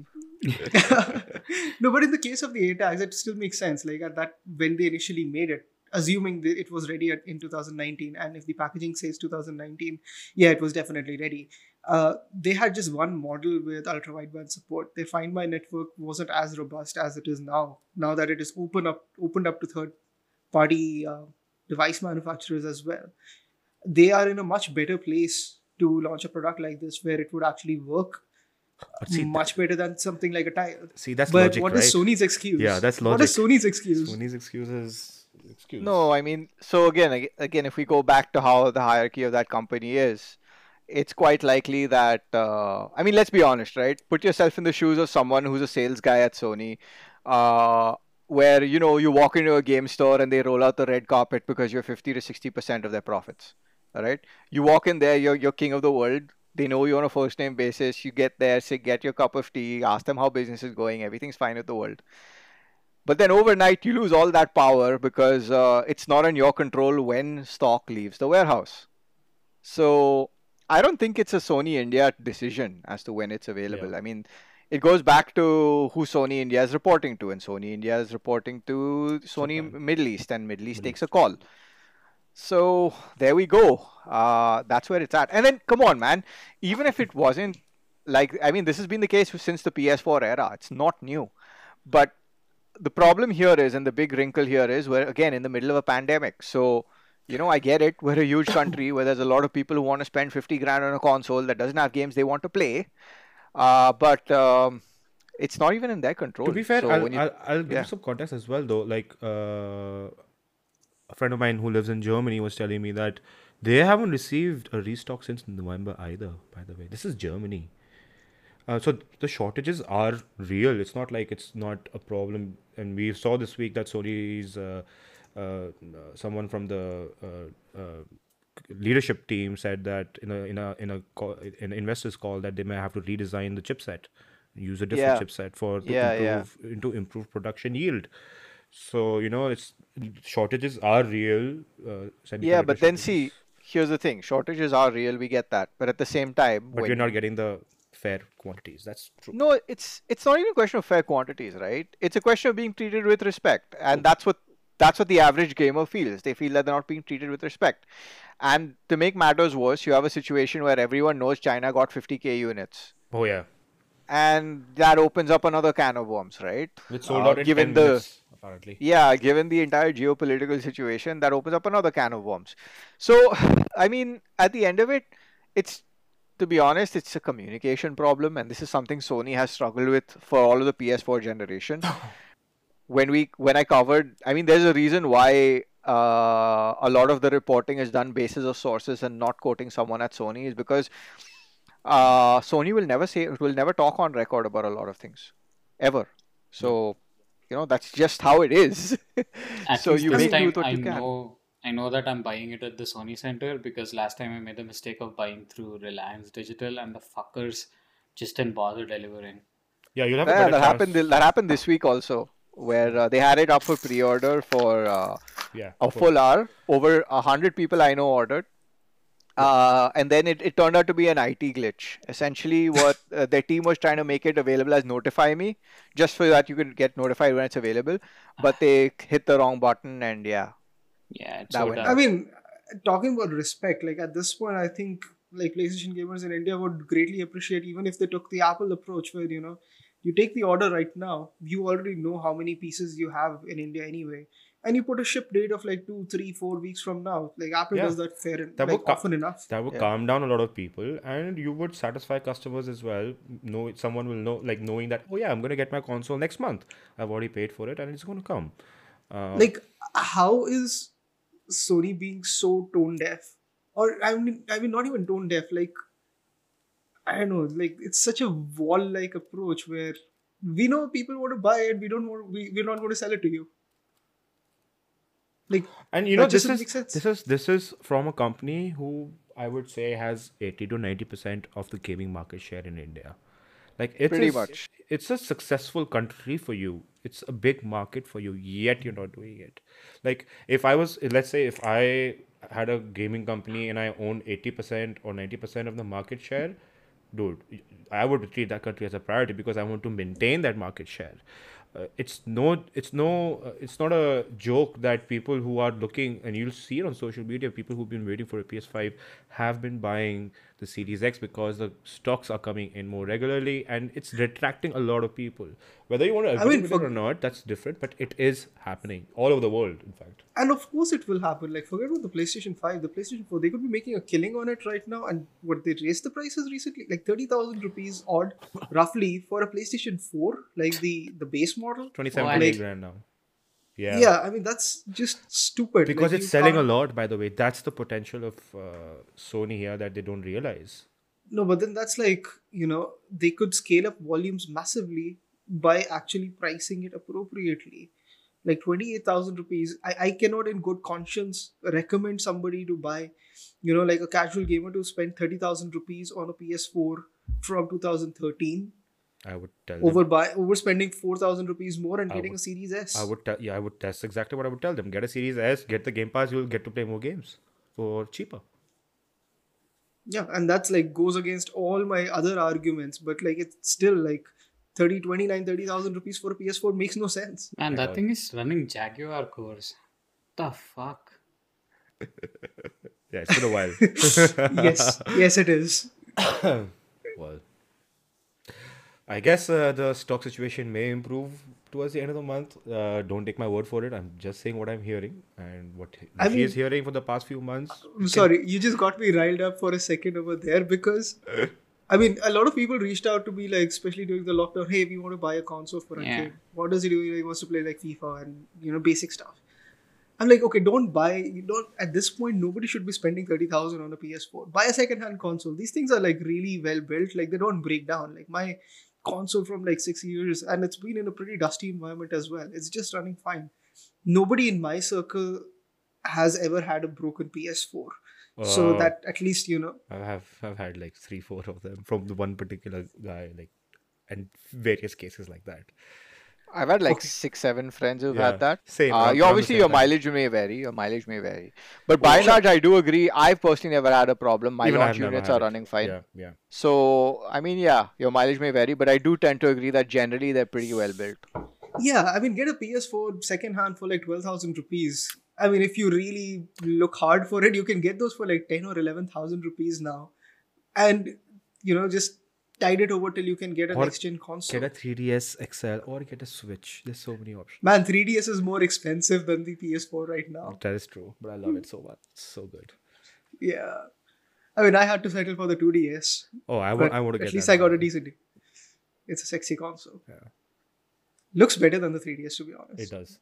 No, but in the case of the AirTags, it still makes sense. Like at that, when they initially made it, assuming that it was ready at, in two thousand nineteen, and if the packaging says two thousand nineteen, yeah, it was definitely ready. Uh, they had just one model with ultra wideband support. Their Find My network wasn't as robust as it is now. Now that it is open up, opened up to third party uh, device manufacturers as well, they are in a much better place to launch a product like this where it would actually work But see, much better than something like a tile. see that's But logic, what right? is Sony's excuse? Yeah, that's What is logic. Sony's excuse? Sony's excuse is excuse. No, I mean, so again, ag- again, if we go back to how the hierarchy of that company is, it's quite likely that, uh, I mean, let's be honest, right? Put yourself in the shoes of someone who's a sales guy at Sony, uh, where, you know, you walk into a game store and they roll out the red carpet because you're fifty to sixty percent of their profits, all right? You walk in there, you're, you're king of the world. They know you on a first name basis. You get there, say, get your cup of tea, ask them how business is going, everything's fine with the world. But then overnight, you lose all that power because uh, it's not in your control when stock leaves the warehouse. So I don't think it's a Sony India decision as to when it's available. Yeah. I mean, it goes back to who Sony India is reporting to, and Sony India is reporting to Sony Japan. Middle East, and Middle East Middle takes a call. So there we go. Uh, that's where it's at. And then, come on, man. Even if it wasn't like, I mean, this has been the case since the P S four era. It's not new. But the problem here is, and the big wrinkle here is, we're again in the middle of a pandemic. So, you know, I get it. We're a huge country where there's a lot of people who want to spend fifty grand on a console that doesn't have games they want to play. Uh, but um, it's not even in their control. To be fair, So I'll, when you, I'll, I'll give yeah. you some context as well, though. Like, uh, a friend of mine who lives in Germany was telling me that they haven't received a restock since November either, by the way. This is Germany. Uh, so the shortages are real. It's not like it's not a problem. And we saw this week that Sony's uh, uh, uh, someone from the uh, uh, leadership team said that in a in a in a call, in an investors call that they may have to redesign the chipset, use a different Yeah. chipset for to Yeah, yeah. improve to improve production yield. So you know, it's shortages are real. Uh, Yeah, semiconductor but then shortages, see, here's the thing. Shortages are real. We get that. But at the same time, but we're when not getting the fair quantities. That's true. no, it's it's not even a question of fair quantities, right? It's a question of being treated with respect, and that's what that's what the average gamer feels. They feel that they're not being treated with respect. And to make matters worse, you have a situation where everyone knows China got fifty K units, Oh yeah, and that opens up another can of worms, right? it's sold Uh, out in given ten the minutes apparently. yeah, given the entire geopolitical situation, that opens up another can of worms. So, I mean, at the end of it, it's to be honest, it's a communication problem, and this is something Sony has struggled with for all of the P S four generation. When we when I covered, I mean, there's a reason why uh, a lot of the reporting is done basis of sources and not quoting someone at Sony is because uh, Sony will never say will never talk on record about a lot of things, ever. So, you know, that's just how it is. At So least you this make do time, with what I you can. know I know that I'm buying it at the Sony Center because last time I made the mistake of buying through Reliance Digital and the fuckers just didn't bother delivering. Yeah, you'll have a Yeah, better that happened. chance. That happened this week also, where uh, they had it up for pre-order for uh, Yeah, a full. full hour. Over a hundred people I know ordered, uh, and then it, it turned out to be an I T glitch. Essentially, what uh, their team was trying to make it available as notify me, just so that you could get notified when it's available. But they hit the wrong button, and yeah, Yeah, it's that so went dumb. I mean, talking about respect, like at this point, I think like PlayStation gamers in India would greatly appreciate even if they took the Apple approach, where you know you take the order right now, you already know how many pieces you have in India anyway, and you put a ship date of like two, three, four weeks from now. Like Apple Yeah. does that fair, That like would ca- often enough. that would Yeah. calm down a lot of people, and you would satisfy customers as well. Know someone will know, like knowing that, oh yeah, I'm gonna get my console next month. I've already paid for it, and it's gonna come. Uh, Like, how is Sony being so tone deaf? Or I mean, I mean, not even tone deaf. Like, I don't know. Like, it's such a wall-like approach where we know people want to buy it. We don't want. We we're not going to sell it to you. Like, and you know that just this doesn't is make sense. this is this is from a company who I would say has eighty to ninety percent of the gaming market share in India. Like it's Pretty a, s- much. it's a successful country for you. It's a big market for you, yet you're not doing it. Like if I was, let's say, if I had a gaming company and I own eighty percent or ninety percent of the market share, dude, I would treat that country as a priority because I want to maintain that market share. Uh, it's no, it's no, uh, it's not a joke that people who are looking, and you'll see it on social media, people who've been waiting for a P S five have been buying the Series X because the stocks are coming in more regularly, and it's attracting a lot of people. Whether you want to I agree mean, with it for, or not, that's different, but it is happening all over the world, in fact. and of course it will happen. Like, forget about the PlayStation five. The PlayStation four, they could be making a killing on it right now. And what, they raised the prices recently, like thirty thousand rupees odd, roughly, for a PlayStation four, like the the base model. twenty-seven, Why? twenty Like, grand now. Yeah. yeah, I mean that's just stupid. Because Like, it's you selling a can't. lot, by the way. That's the potential of uh, Sony here that they don't realize. No, but then that's like, you know, they could scale up volumes massively by actually pricing it appropriately. Like twenty-eight thousand rupees. I, I cannot, in good conscience, recommend somebody to buy, you know, like a casual gamer to spend thirty thousand rupees on a P S four from two thousand thirteen I would tell over them. buy over spending four thousand rupees more and I getting would a Series S. I would tell, yeah, I would. That's exactly what I would tell them. Get a Series S, get the Game Pass. You'll get to play more games for cheaper. Yeah, and that's like goes against all my other arguments, but like it's still like thirty, twenty-nine, thirty thousand rupees for a P S four makes no sense. Man, My that God. thing is running Jaguar cores. The fuck? Yeah, it's been a while. Yes, yes, it is. Well, I guess uh, the stock situation may improve towards the end of the month. Uh, don't take my word for it. I'm just saying what I'm hearing and what I she is mean, hearing for the past few months. I'm sorry, you just got me riled up for a second over there because, I mean, a lot of people reached out to me, like, especially during the lockdown, hey, we want to buy a console for our Yeah. kid. What does he do? He wants to play like FIFA and, you know, basic stuff. I'm like, okay, don't buy, you don't, at this point, nobody should be spending thirty thousand on a P S four. Buy a second hand console. These things are like really well built, like, they don't break down. Like, my console from like six years, and it's been in a pretty dusty environment as well. It's just running fine. Nobody in my circle has ever had a broken P S four. So Uh, that at least, you know, I have I've had like three, four of them from the one particular guy, like, and various cases like that. I've had like Okay. six, seven friends who've Yeah, had that. same. Uh, around- you around the obviously same your time. mileage may vary. Your mileage may vary, but by and Sure. large, I do agree. I've personally never had a problem. My Even I launch have never units had are it. running fine. Yeah, yeah. So I mean, yeah, your mileage may vary, but I do tend to agree that generally they're pretty well built. yeah, I mean, get a P S four second hand for like twelve thousand rupees. I mean, if you really look hard for it, you can get those for like ten or eleven thousand rupees now. And, you know, just tide it over till you can get a Or next gen console. Get a three D S X L or get a Switch. There's so many options. Man, three D S is more expensive than the P S four right now. That is true, but I love it so much. It's so good. Yeah. I mean, I had to settle for the two D S. Oh, I want But I want to get at least that I got now. a decent deal. It's a sexy console. Yeah. Looks better than the three D S, to be honest. It does.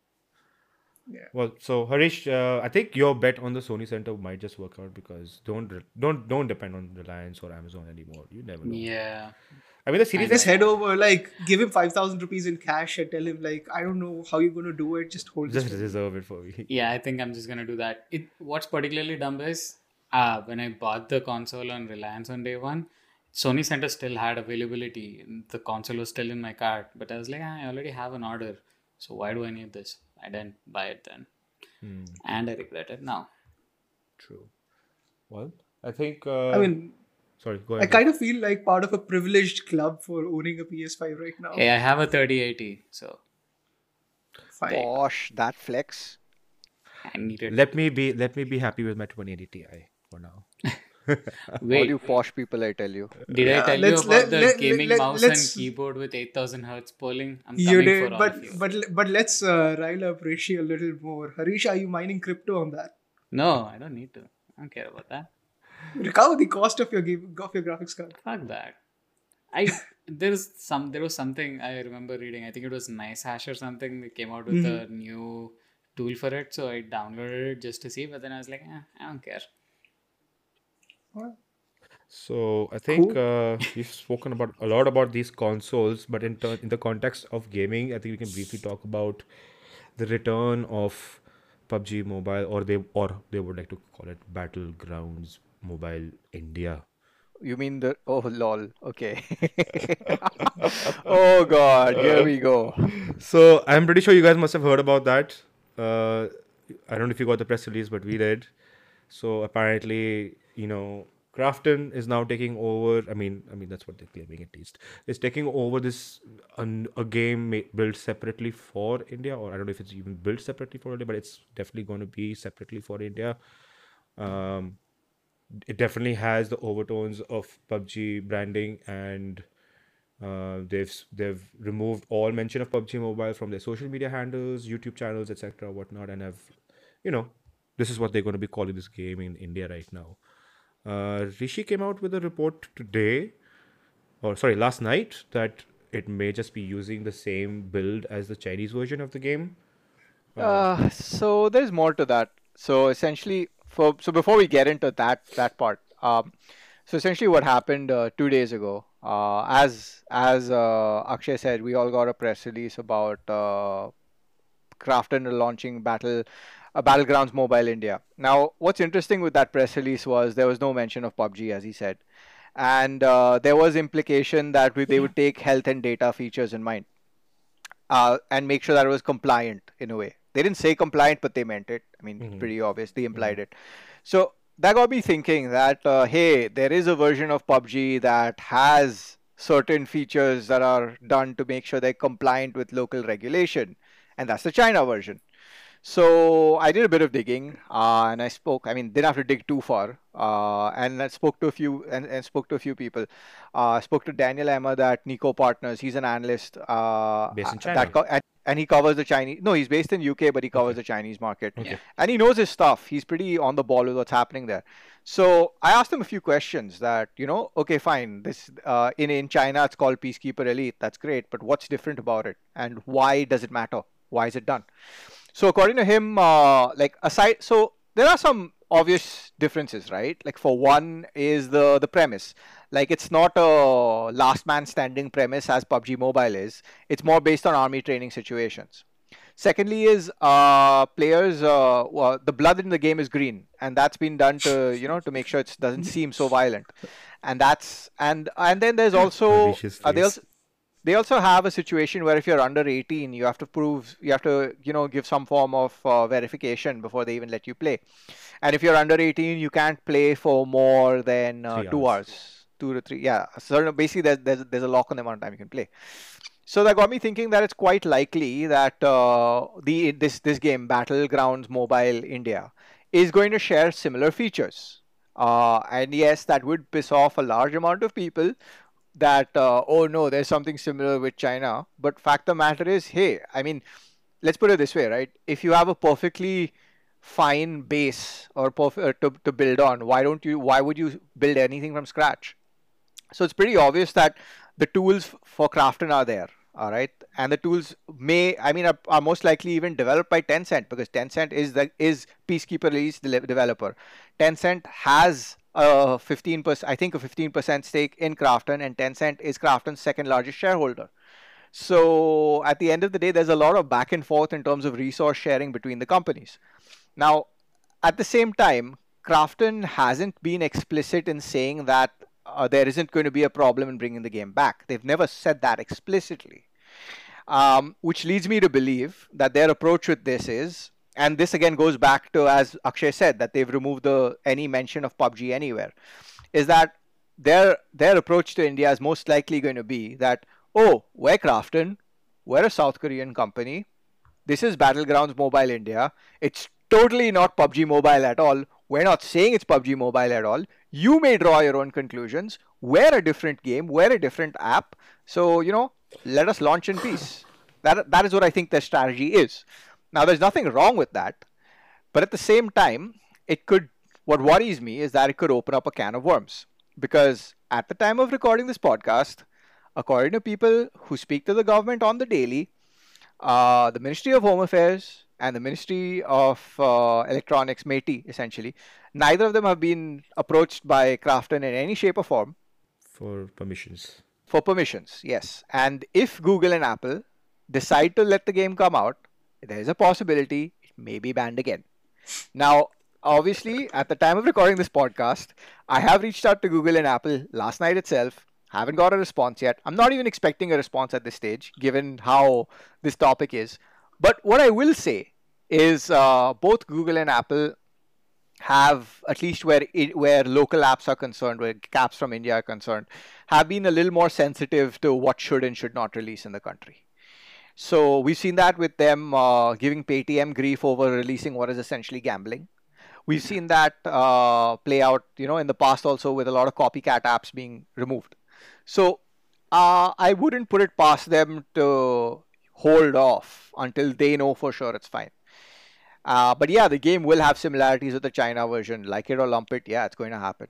Yeah. Well, so Harish, uh, I think your bet on the Sony Center might just work out because don't re- don't don't depend on Reliance or Amazon anymore. You never know. Yeah. I mean, the Series Just X, head over, like, give him five thousand rupees in cash and tell him, like, I don't know how you're going to do it. Just hold this. just for me." reserve it for me. Yeah, I think I'm just gonna do that. It what's particularly dumb is uh when I bought the console on Reliance on day one, Sony Center still had availability. and The console was still in my cart, but I was like, "Ah, I already have an order, so why do I need this? I didn't buy it then, Hmm, and I regret it now. true. Well, I think. Uh, I mean, sorry, go I ahead. kind of feel like part of a privileged club for owning a P S five right now. Hey, I have a thirty eighty, so Fine. Gosh, that flex. I need it. Let me be let me be happy with my twenty eighty Ti for now. All Wait, you posh people, I tell you. did I Yeah, tell you let's- about let- the let- gaming let- mouse let's- and keyboard with eight thousand hertz polling? I'm You coming did, for all but of you. but but let's uh, rile up Rishi a little more. Harish, are you mining crypto on that? No, I don't need to. I don't care about that. Recover the cost of your game of your graphics card. Fuck that. I there's some there was something I remember reading. I think it was Nice Hash or something. They came out with Mhm. a new tool for it, so I downloaded it just to see. But then I was like, eh, I don't care. Well, So I think cool. uh, we've spoken about a lot about these consoles, but in ter- in the context of gaming, I think we can briefly talk about the return of P U B G Mobile, or they or they would like to call it Battlegrounds Mobile India. You mean the oh lol. Okay. Oh God, here we go. So I'm pretty sure you guys must have heard about that. Uh, I don't know if you got the press release, but we did. So apparently, you know, Krafton is now taking over. I mean, I mean that's what they're claiming at least. It's taking over this an, a game ma- built separately for India, or I don't know if it's even built separately for India, but it's definitely going to be separately for India. Um, it definitely has the overtones of P U B G branding, and uh, they've s- they've removed all mention of P U B G Mobile from their social media handles, YouTube channels, et cetera, whatnot, and have, you know, this is what they're going to be calling this game in India right now. Uh, Rishi came out with a report today, or sorry, last night, that it may just be using the same build as the Chinese version of the game. Uh, Uh, so there's more to that. So essentially, for so before we get into that that part, um, so essentially what happened uh, two days ago, uh, as as uh, Akshay said, we all got a press release about uh, Krafton launching Battle uh, Battlegrounds Mobile India. Now, what's interesting with that press release was there was no mention of P U B G, as he said, and uh, there was implication that we, they would take health and data features in mind uh, and make sure that it was compliant in a way. They didn't say compliant, but they meant it. I mean, it's mhm, pretty obvious. They mhm. implied it. So that got me thinking that, uh, hey, there is a version of P U B G that has certain features that are done to make sure they're compliant with local regulation. And that's the China version. So I did a bit of digging, uh, and I spoke. I mean, didn't have to dig too far, uh, and I spoke to a few and, and spoke to a few people. Uh, I spoke to Daniel Emmer at Nico Partners. He's an analyst uh, Based uh, in that China. co- and, and he covers the Chinese. No, he's based in U K, but he covers Okay. the Chinese market, Yeah. Okay. and he knows his stuff. He's pretty on the ball with what's happening there. So I asked him a few questions. That you know, okay, fine. This uh, in in China, it's called Peacekeeper Elite. That's great, but what's different about it, and why does it matter? Why is it done? So according to him, uh, like aside, so there are some obvious differences, right? Like for one is the the premise. Like it's not a last man standing premise as P U B G Mobile is. It's more based on army training situations. Secondly is uh, players, uh, well, the blood in the game is green, and that's been done to you know to make sure it doesn't seem so violent. And that's and and then there's also Rishi's uh, they face. also they also have a situation where if you're under eighteen, you have to prove, you have to, you know, give some form of uh, verification before they even let you play. And if you're under eighteen, you can't play for more than uh, Three two hours. hours, two to three. Yeah, so basically there's, there's there's a lock on the amount of time you can play. So that got me thinking that it's quite likely that uh, the this this game Battlegrounds Mobile India is going to share similar features. Uh, and yes, that would piss off a large amount of people that uh, oh no, there's something similar with China. But fact of the matter is, hey, I mean, let's put it this way, right? If you have a perfectly fine base or perf- uh, to to build on, why don't you? Why would you build anything from scratch? So it's pretty obvious that the tools f- for Krafton are there. All right, and the tools may, I mean, are, are most likely even developed by Tencent because Tencent is the is Peacekeeper Elite's de- developer. Tencent has a fifteen percent, I think, a fifteen percent stake in Krafton, and Tencent is Krafton's second largest shareholder. So at the end of the day, there's a lot of back and forth in terms of resource sharing between the companies. Now, at the same time, Krafton hasn't been explicit in saying that uh, there isn't going to be a problem in bringing the game back. They've never said that explicitly, um, which leads me to believe that their approach with this is, and this again goes back to as Akshay said, that they've removed the any mention of P U B G anywhere, is that their their approach to India is most likely going to be that, oh, we're Krafton, we're a South Korean company, this is Battlegrounds Mobile India. It's totally not P U B G Mobile at all. We're not saying it's P U B G Mobile at all. You may draw your own conclusions. We're a different game. We're a different app. So, you know, let us launch in peace. That, that is what I think their strategy is. Now, there's nothing wrong with that. But at the same time, it could, what worries me is that it could open up a can of worms. Because at the time of recording this podcast, According to people who speak to the government on the daily, uh, the Ministry of Home Affairs and the Ministry of uh, Electronics, MeitY, essentially, neither of them have been approached by Krafton in any shape or form For permissions. for permissions. Yes. And if Google and Apple decide to let the game come out, there is a possibility it may be banned again. Now, obviously, at the time of recording this podcast, I have reached out to Google and Apple last night itself. Haven't got a response yet. I'm not even expecting a response at this stage, given how this topic is. But what I will say is uh, both Google and Apple have, at least where it, where local apps are concerned, where apps from India are concerned, have been a little more sensitive to what should and should not release in the country. So we've seen that with them uh, giving Paytm grief over releasing what is essentially gambling. We've seen that uh, play out, you know, in the past also with a lot of copycat apps being removed. So uh, I wouldn't put it past them to hold off until they know for sure it's fine. Uh, but yeah, the game will have similarities with the China version. Like it or lump it, yeah, it's going to happen.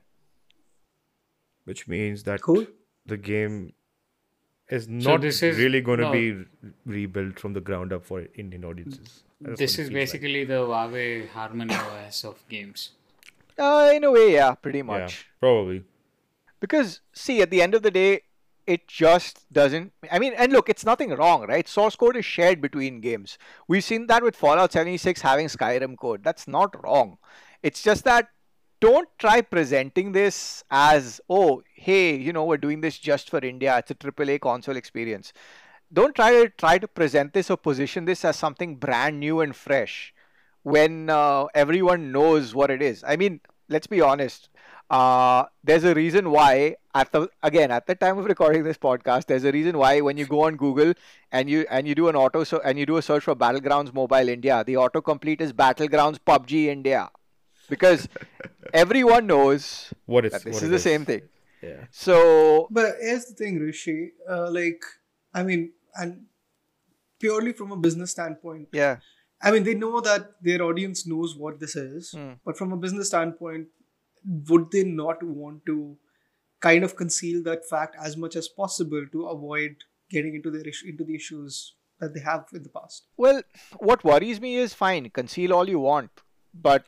Which means that Cool. the game is not this is- really going to no. be re- rebuilt from the ground up for Indian audiences. That's This what it is feels like. basically the Huawei Harmony O S of games. Uh, in a way, yeah, pretty Yeah, much. probably. Because, see, at the end of the day, it just doesn't. I mean, and look, it's nothing wrong, right? Source code is shared between games. We've seen that with Fallout seventy-six having Skyrim code. That's not wrong. It's just that don't try presenting this as, oh, hey, you know, we're doing this just for India. It's a triple A console experience. Don't try to try to present this or position this as something brand new and fresh when uh, everyone knows what it is. I mean, let's be honest. Uh, there's a reason why at the again at the time of recording this podcast, there's a reason why when you go on Google and you and you do an auto so and you do a search for Battlegrounds Mobile India, the autocomplete is Battlegrounds P U B G India, because everyone knows What is that this what is it the same thing. Yeah. So But here's the thing, Rishi. Uh, like, I mean, and purely from a business standpoint, yeah, I mean, they know that their audience knows what this is. Hmm. But from a business standpoint, would they not want to kind of conceal that fact as much as possible to avoid getting into their issue, into the issues that they have in the past? well, what worries me is fine, conceal all you want, but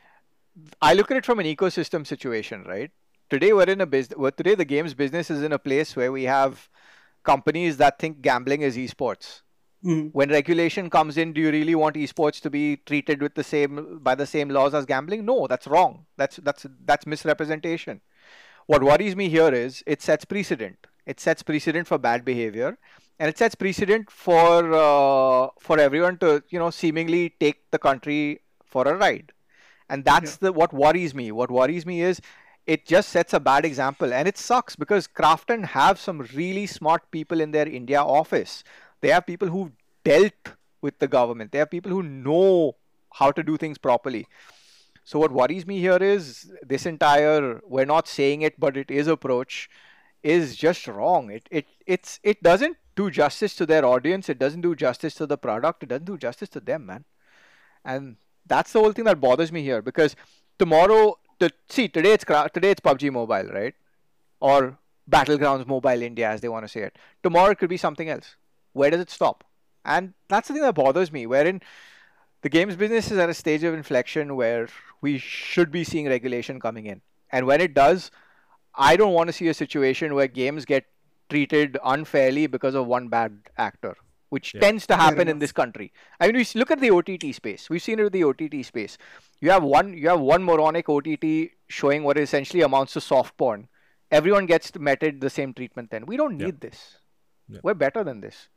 I look at it from an ecosystem situation, right? Today we're in a business. Well, today the games business is in a place where we have companies that think gambling is esports. Mhm. When regulation comes in, do you really want esports to be treated with the same by the same laws as gambling? No, that's wrong. That's that's that's misrepresentation. What worries me here is it sets precedent. It sets precedent for bad behavior, and it sets precedent for uh, for everyone to you know seemingly take the country for a ride. And that's the what worries me. What worries me is it just sets a bad example, and it sucks because Krafton have some really smart people in their India office. They have people who dealt with the government. They have people who know how to do things properly. So what worries me here is this entire we're not saying it, but it is approach is just wrong. It it it's it doesn't do justice to their audience. It doesn't do justice to the product. It doesn't do justice to them, man. And that's the whole thing that bothers me here because tomorrow, to, see today it's cra- today it's P U B G Mobile, right? Or Battlegrounds Mobile India, as they want to say it. Tomorrow it could be something else. Where does it stop? And that's the thing that bothers me, wherein the games business is at a stage of inflection where we should be seeing regulation coming in. And when it does, I don't want to see a situation where games get treated unfairly because of one bad actor, which Yeah. tends to happen in enough. this country. I mean, we s- look at the O T T space. We've seen it with the O T T space. You have one, you have one moronic O T T showing what essentially amounts to soft porn. Everyone gets meted the same treatment. Then we don't Yeah. need this. Yeah. We're better than this.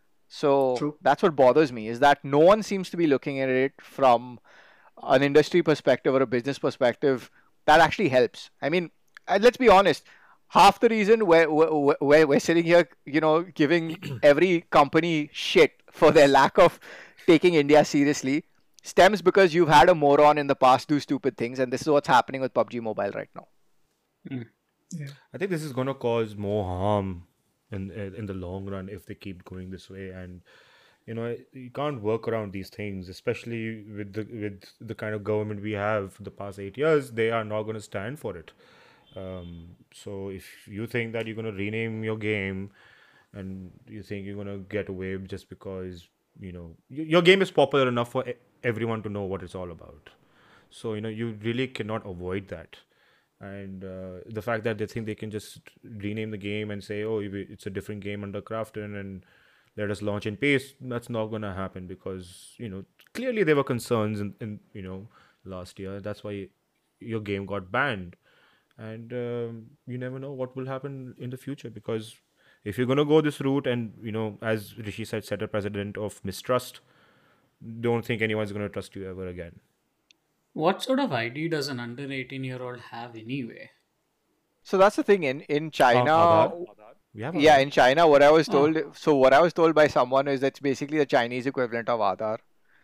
So True. that's what bothers me is that no one seems to be looking at it from an industry perspective or a business perspective that actually helps. I mean, and let's be honest. Half the reason we're, we're, we're, we're sitting here, you know, giving every company shit for their lack of taking India seriously stems because you've had a moron in the past do stupid things, and this is what's happening with P U B G Mobile right now. Yeah. I think this is going to cause more harm in in the long run if they keep going this way. And you know, you can't work around these things, especially with the with the kind of government we have for the past eight years. They are not going to stand for it. Um, so if you think that you're going to rename your game and you think you're gonna get away just because you know y- your game is popular enough for e- everyone to know what it's all about. So you know you really cannot avoid that. And uh, the fact that they think they can just rename the game and say, "Oh, it- it's a different game under Crafton," and let us launch in pace, that's not gonna happen because you know clearly there were concerns in, in you know last year. That's why your game got banned, and um, you never know what will happen in the future because if you're gonna go this route and you know as Rishi said, set a precedent of mistrust, don't think anyone's gonna trust you ever again. What sort of I D does an under eighteen year old have anyway? So that's the thing in in Uh, China. Aadhaar, we have Yeah, Aadhaar. in China, what I was Oh, told. So what I was told by someone is that's basically the Chinese equivalent of Aadhaar.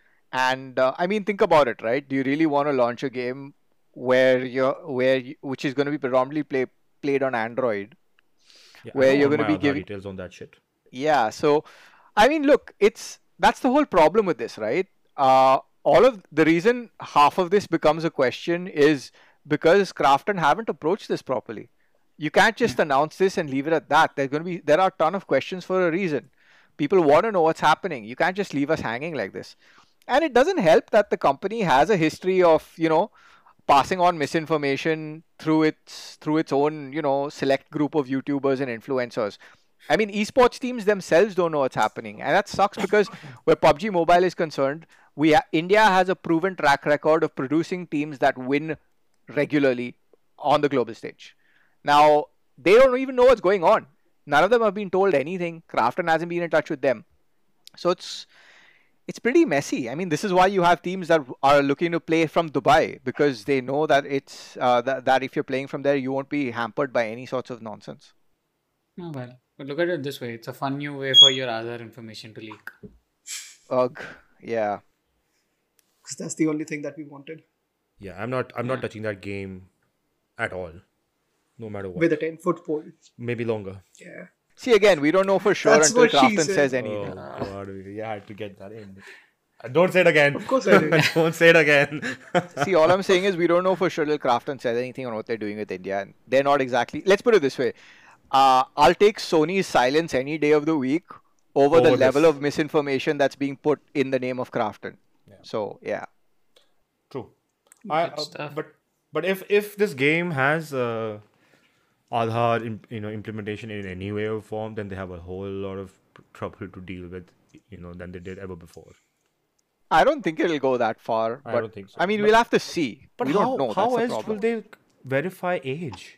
And uh, I mean, think about it, right? Do you really want to launch a game where you're where you, which is going to be predominantly play, played on Android, Yeah, I where don't you're want going to my be Aadhaar giving? details on that shit. Yeah. So, I mean, look, it's that's the whole problem with this, right? Uh, all of the reason half of this becomes a question is because Krafton haven't approached this properly. You can't yeah. just announce this and leave it at that. There's going to be there are a ton of questions for a reason. People want to know what's happening. You can't just leave us hanging like this. And it doesn't help that the company has a history of, you know, passing on misinformation through its through its own, you know, select group of YouTubers and influencers. I mean, esports teams themselves don't know what's happening, and that sucks because where P U B G Mobile is concerned, we ha- India has a proven track record of producing teams that win regularly on the global stage. Now, they don't even know what's going on. None of them have been told anything. Krafton hasn't been in touch with them. So it's it's pretty messy. I mean, this is why you have teams that are looking to play from Dubai because they know that it's uh, that, that if you're playing from there, you won't be hampered by any sorts of nonsense. Oh, well. But look at it this way, it's a fun new way for your other information to leak. Ugh, yeah. Because that's the only thing that we wanted. Yeah, I'm not. I'm not Yeah. touching that game at all, no matter With a what. ten foot pole. Maybe longer. Yeah. See, again, we don't know for sure That's until what she Krafton said. says Oh anything. God, you had to get that in. Uh, Don't say it again. Of course I did. Don't say it again. See, all I'm saying is we don't know for sure till Krafton says anything on what they're doing with India. And they're not exactly. Let's put it this way. Uh, I'll take Sony's silence any day of the week over the Over level this. of misinformation that's being put in the name of Krafton. Yeah. So, yeah. True. I, Good uh, stuff. but but if if this game has uh, Aadhaar im- you know implementation in any way or form, then they have a whole lot of p- trouble to deal with, you know, than they did ever before. I don't think it'll go that far, I but don't think so. I mean, But we'll have to see. but We how don't know. how That's the else will problem. they verify age?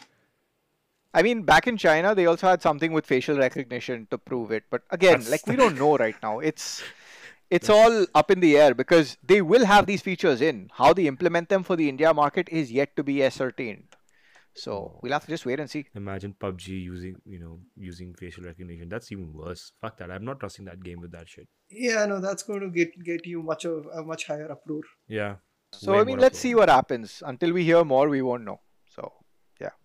I mean, back in China, they also had something with facial recognition to prove it. But again, That's like we don't know right now. It's it's that's all up in the air because they will have these features in. How they implement them for the India market is yet to be ascertained. So oh. we'll have to just wait and see. Imagine P U B G using you know using facial recognition. That's even worse. Fuck that. I'm not trusting that game with that shit. Yeah, no, that's going to get get you much of a much higher uproar. Yeah. So Way I mean, more let's see uproar. what happens. Until we hear more, we won't know. So yeah.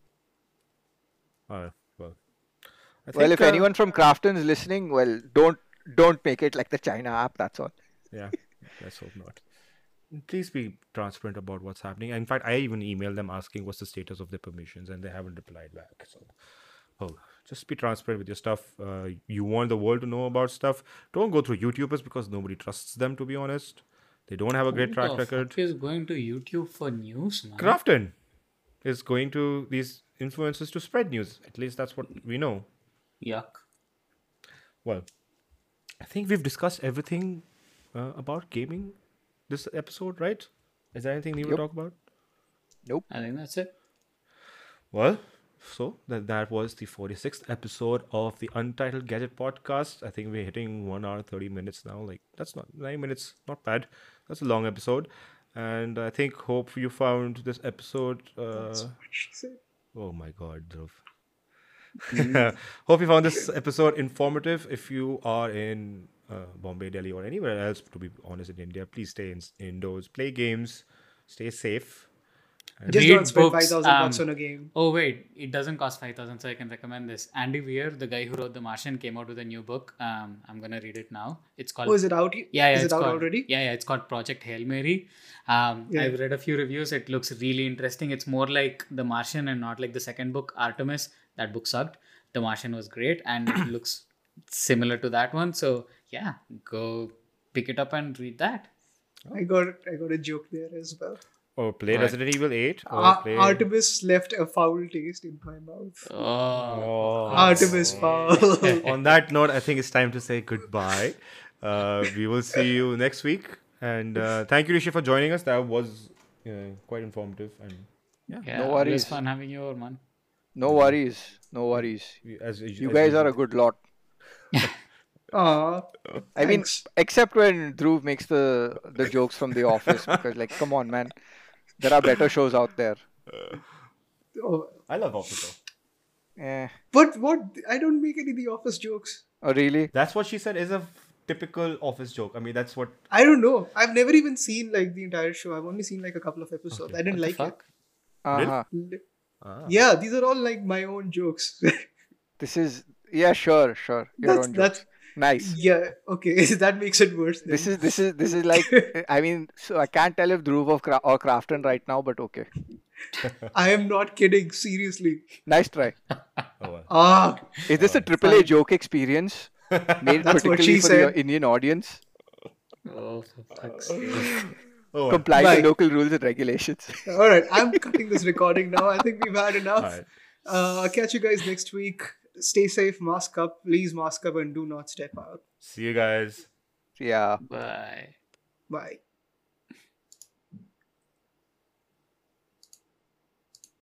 Uh, well, I Well, think if uh, anyone from Krafton is listening, well, don't don't make it like the China app. That's all. yeah. Let's hope not. Please be transparent about what's happening. In fact, I even emailed them asking what's the status of their permissions, and they haven't replied back. So, oh, just be transparent with your stuff. Uh, you want the world to know about stuff. Don't go through YouTubers because nobody trusts them. To be honest, they don't have a great Who track the record. fuck is going to YouTube for news, man? Crafton is going to these influencers to spread news. At least that's what we know. Yuck. Well, I think we've discussed everything uh, about gaming this episode, right? Is there anything new to Yep. talk about? Nope. I think that's it. Well, so that that was the forty-sixth episode of the Untitled Gadget podcast. I think we're hitting one hour thirty minutes now. Like that's not nine minutes, not bad. That's a long episode, and I think hope you found this episode. Uh, That's what she said. oh my God, Dhruv. Hope you found this episode informative. If you are in uh, Bombay, Delhi, or anywhere else, to be honest, in India, please stay in, indoors, play games, stay safe. And Just Read don't spend books, five thousand bucks um, on a game. Oh wait, it doesn't cost five thousand, so I can recommend this. Andy Weir, the guy who wrote The Martian, came out with a new book. Um, I'm gonna read it now. It's called Oh, is it out? yeah, yeah, Is it's it out called, already? Yeah, yeah, it's called Project Hail Mary. Um, Yeah. I've read a few reviews. It looks really interesting. It's more like The Martian and not like the second book, Artemis. That book sucked. The Martian was great, and it looks similar to that one. So yeah, go pick it up and read that. I got I got a joke there as well. Or play Right. Resident Evil eight. Or Ar- play... Artemis left a foul taste in my mouth. Oh, Oh. Artemis foul. On that note, I think it's time to say goodbye. Uh, we will see you next week. And uh, thank you, Rishi, for joining us. That was uh, quite informative. And yeah, yeah, No always worries. fun having you over, man. No worries. No worries. we- as, as You guys are a good lot. Aw, I mean, thanks. except when Dhruv makes the the jokes from The Office, because like, come on, man, there are better shows out there. Oh, I love Officer. Eh, but what? I don't make any of the office jokes. oh really? That's what she said is a typical Office joke. I mean, that's what. I don't know. I've never even seen like the entire show. I've only seen like a couple of episodes. I didn't What the like fuck? Uh-huh. it. Ah. Yeah, these are all like my own jokes. This is yeah, sure, sure. Your that's own that's jokes. Nice. yeah. Okay, that makes it worse. Then. This is this is this is like I mean, so I can't tell if Dhruv or, Cra- or Crafton right now, but okay. I am not kidding. Seriously. Nice try. Oh, well. Ah, Is this a triple A joke experience made That's what particularly she for the said. Indian audience? Oh, for fuck's sake. Oh, well. Comply Bye. with local rules and regulations. all right. I'm cutting this recording now. I think we've had enough. All right. Uh, I'll catch you guys next week. Stay safe. Mask up. Please mask up and do not step out. See you guys. Yeah. Bye. Bye.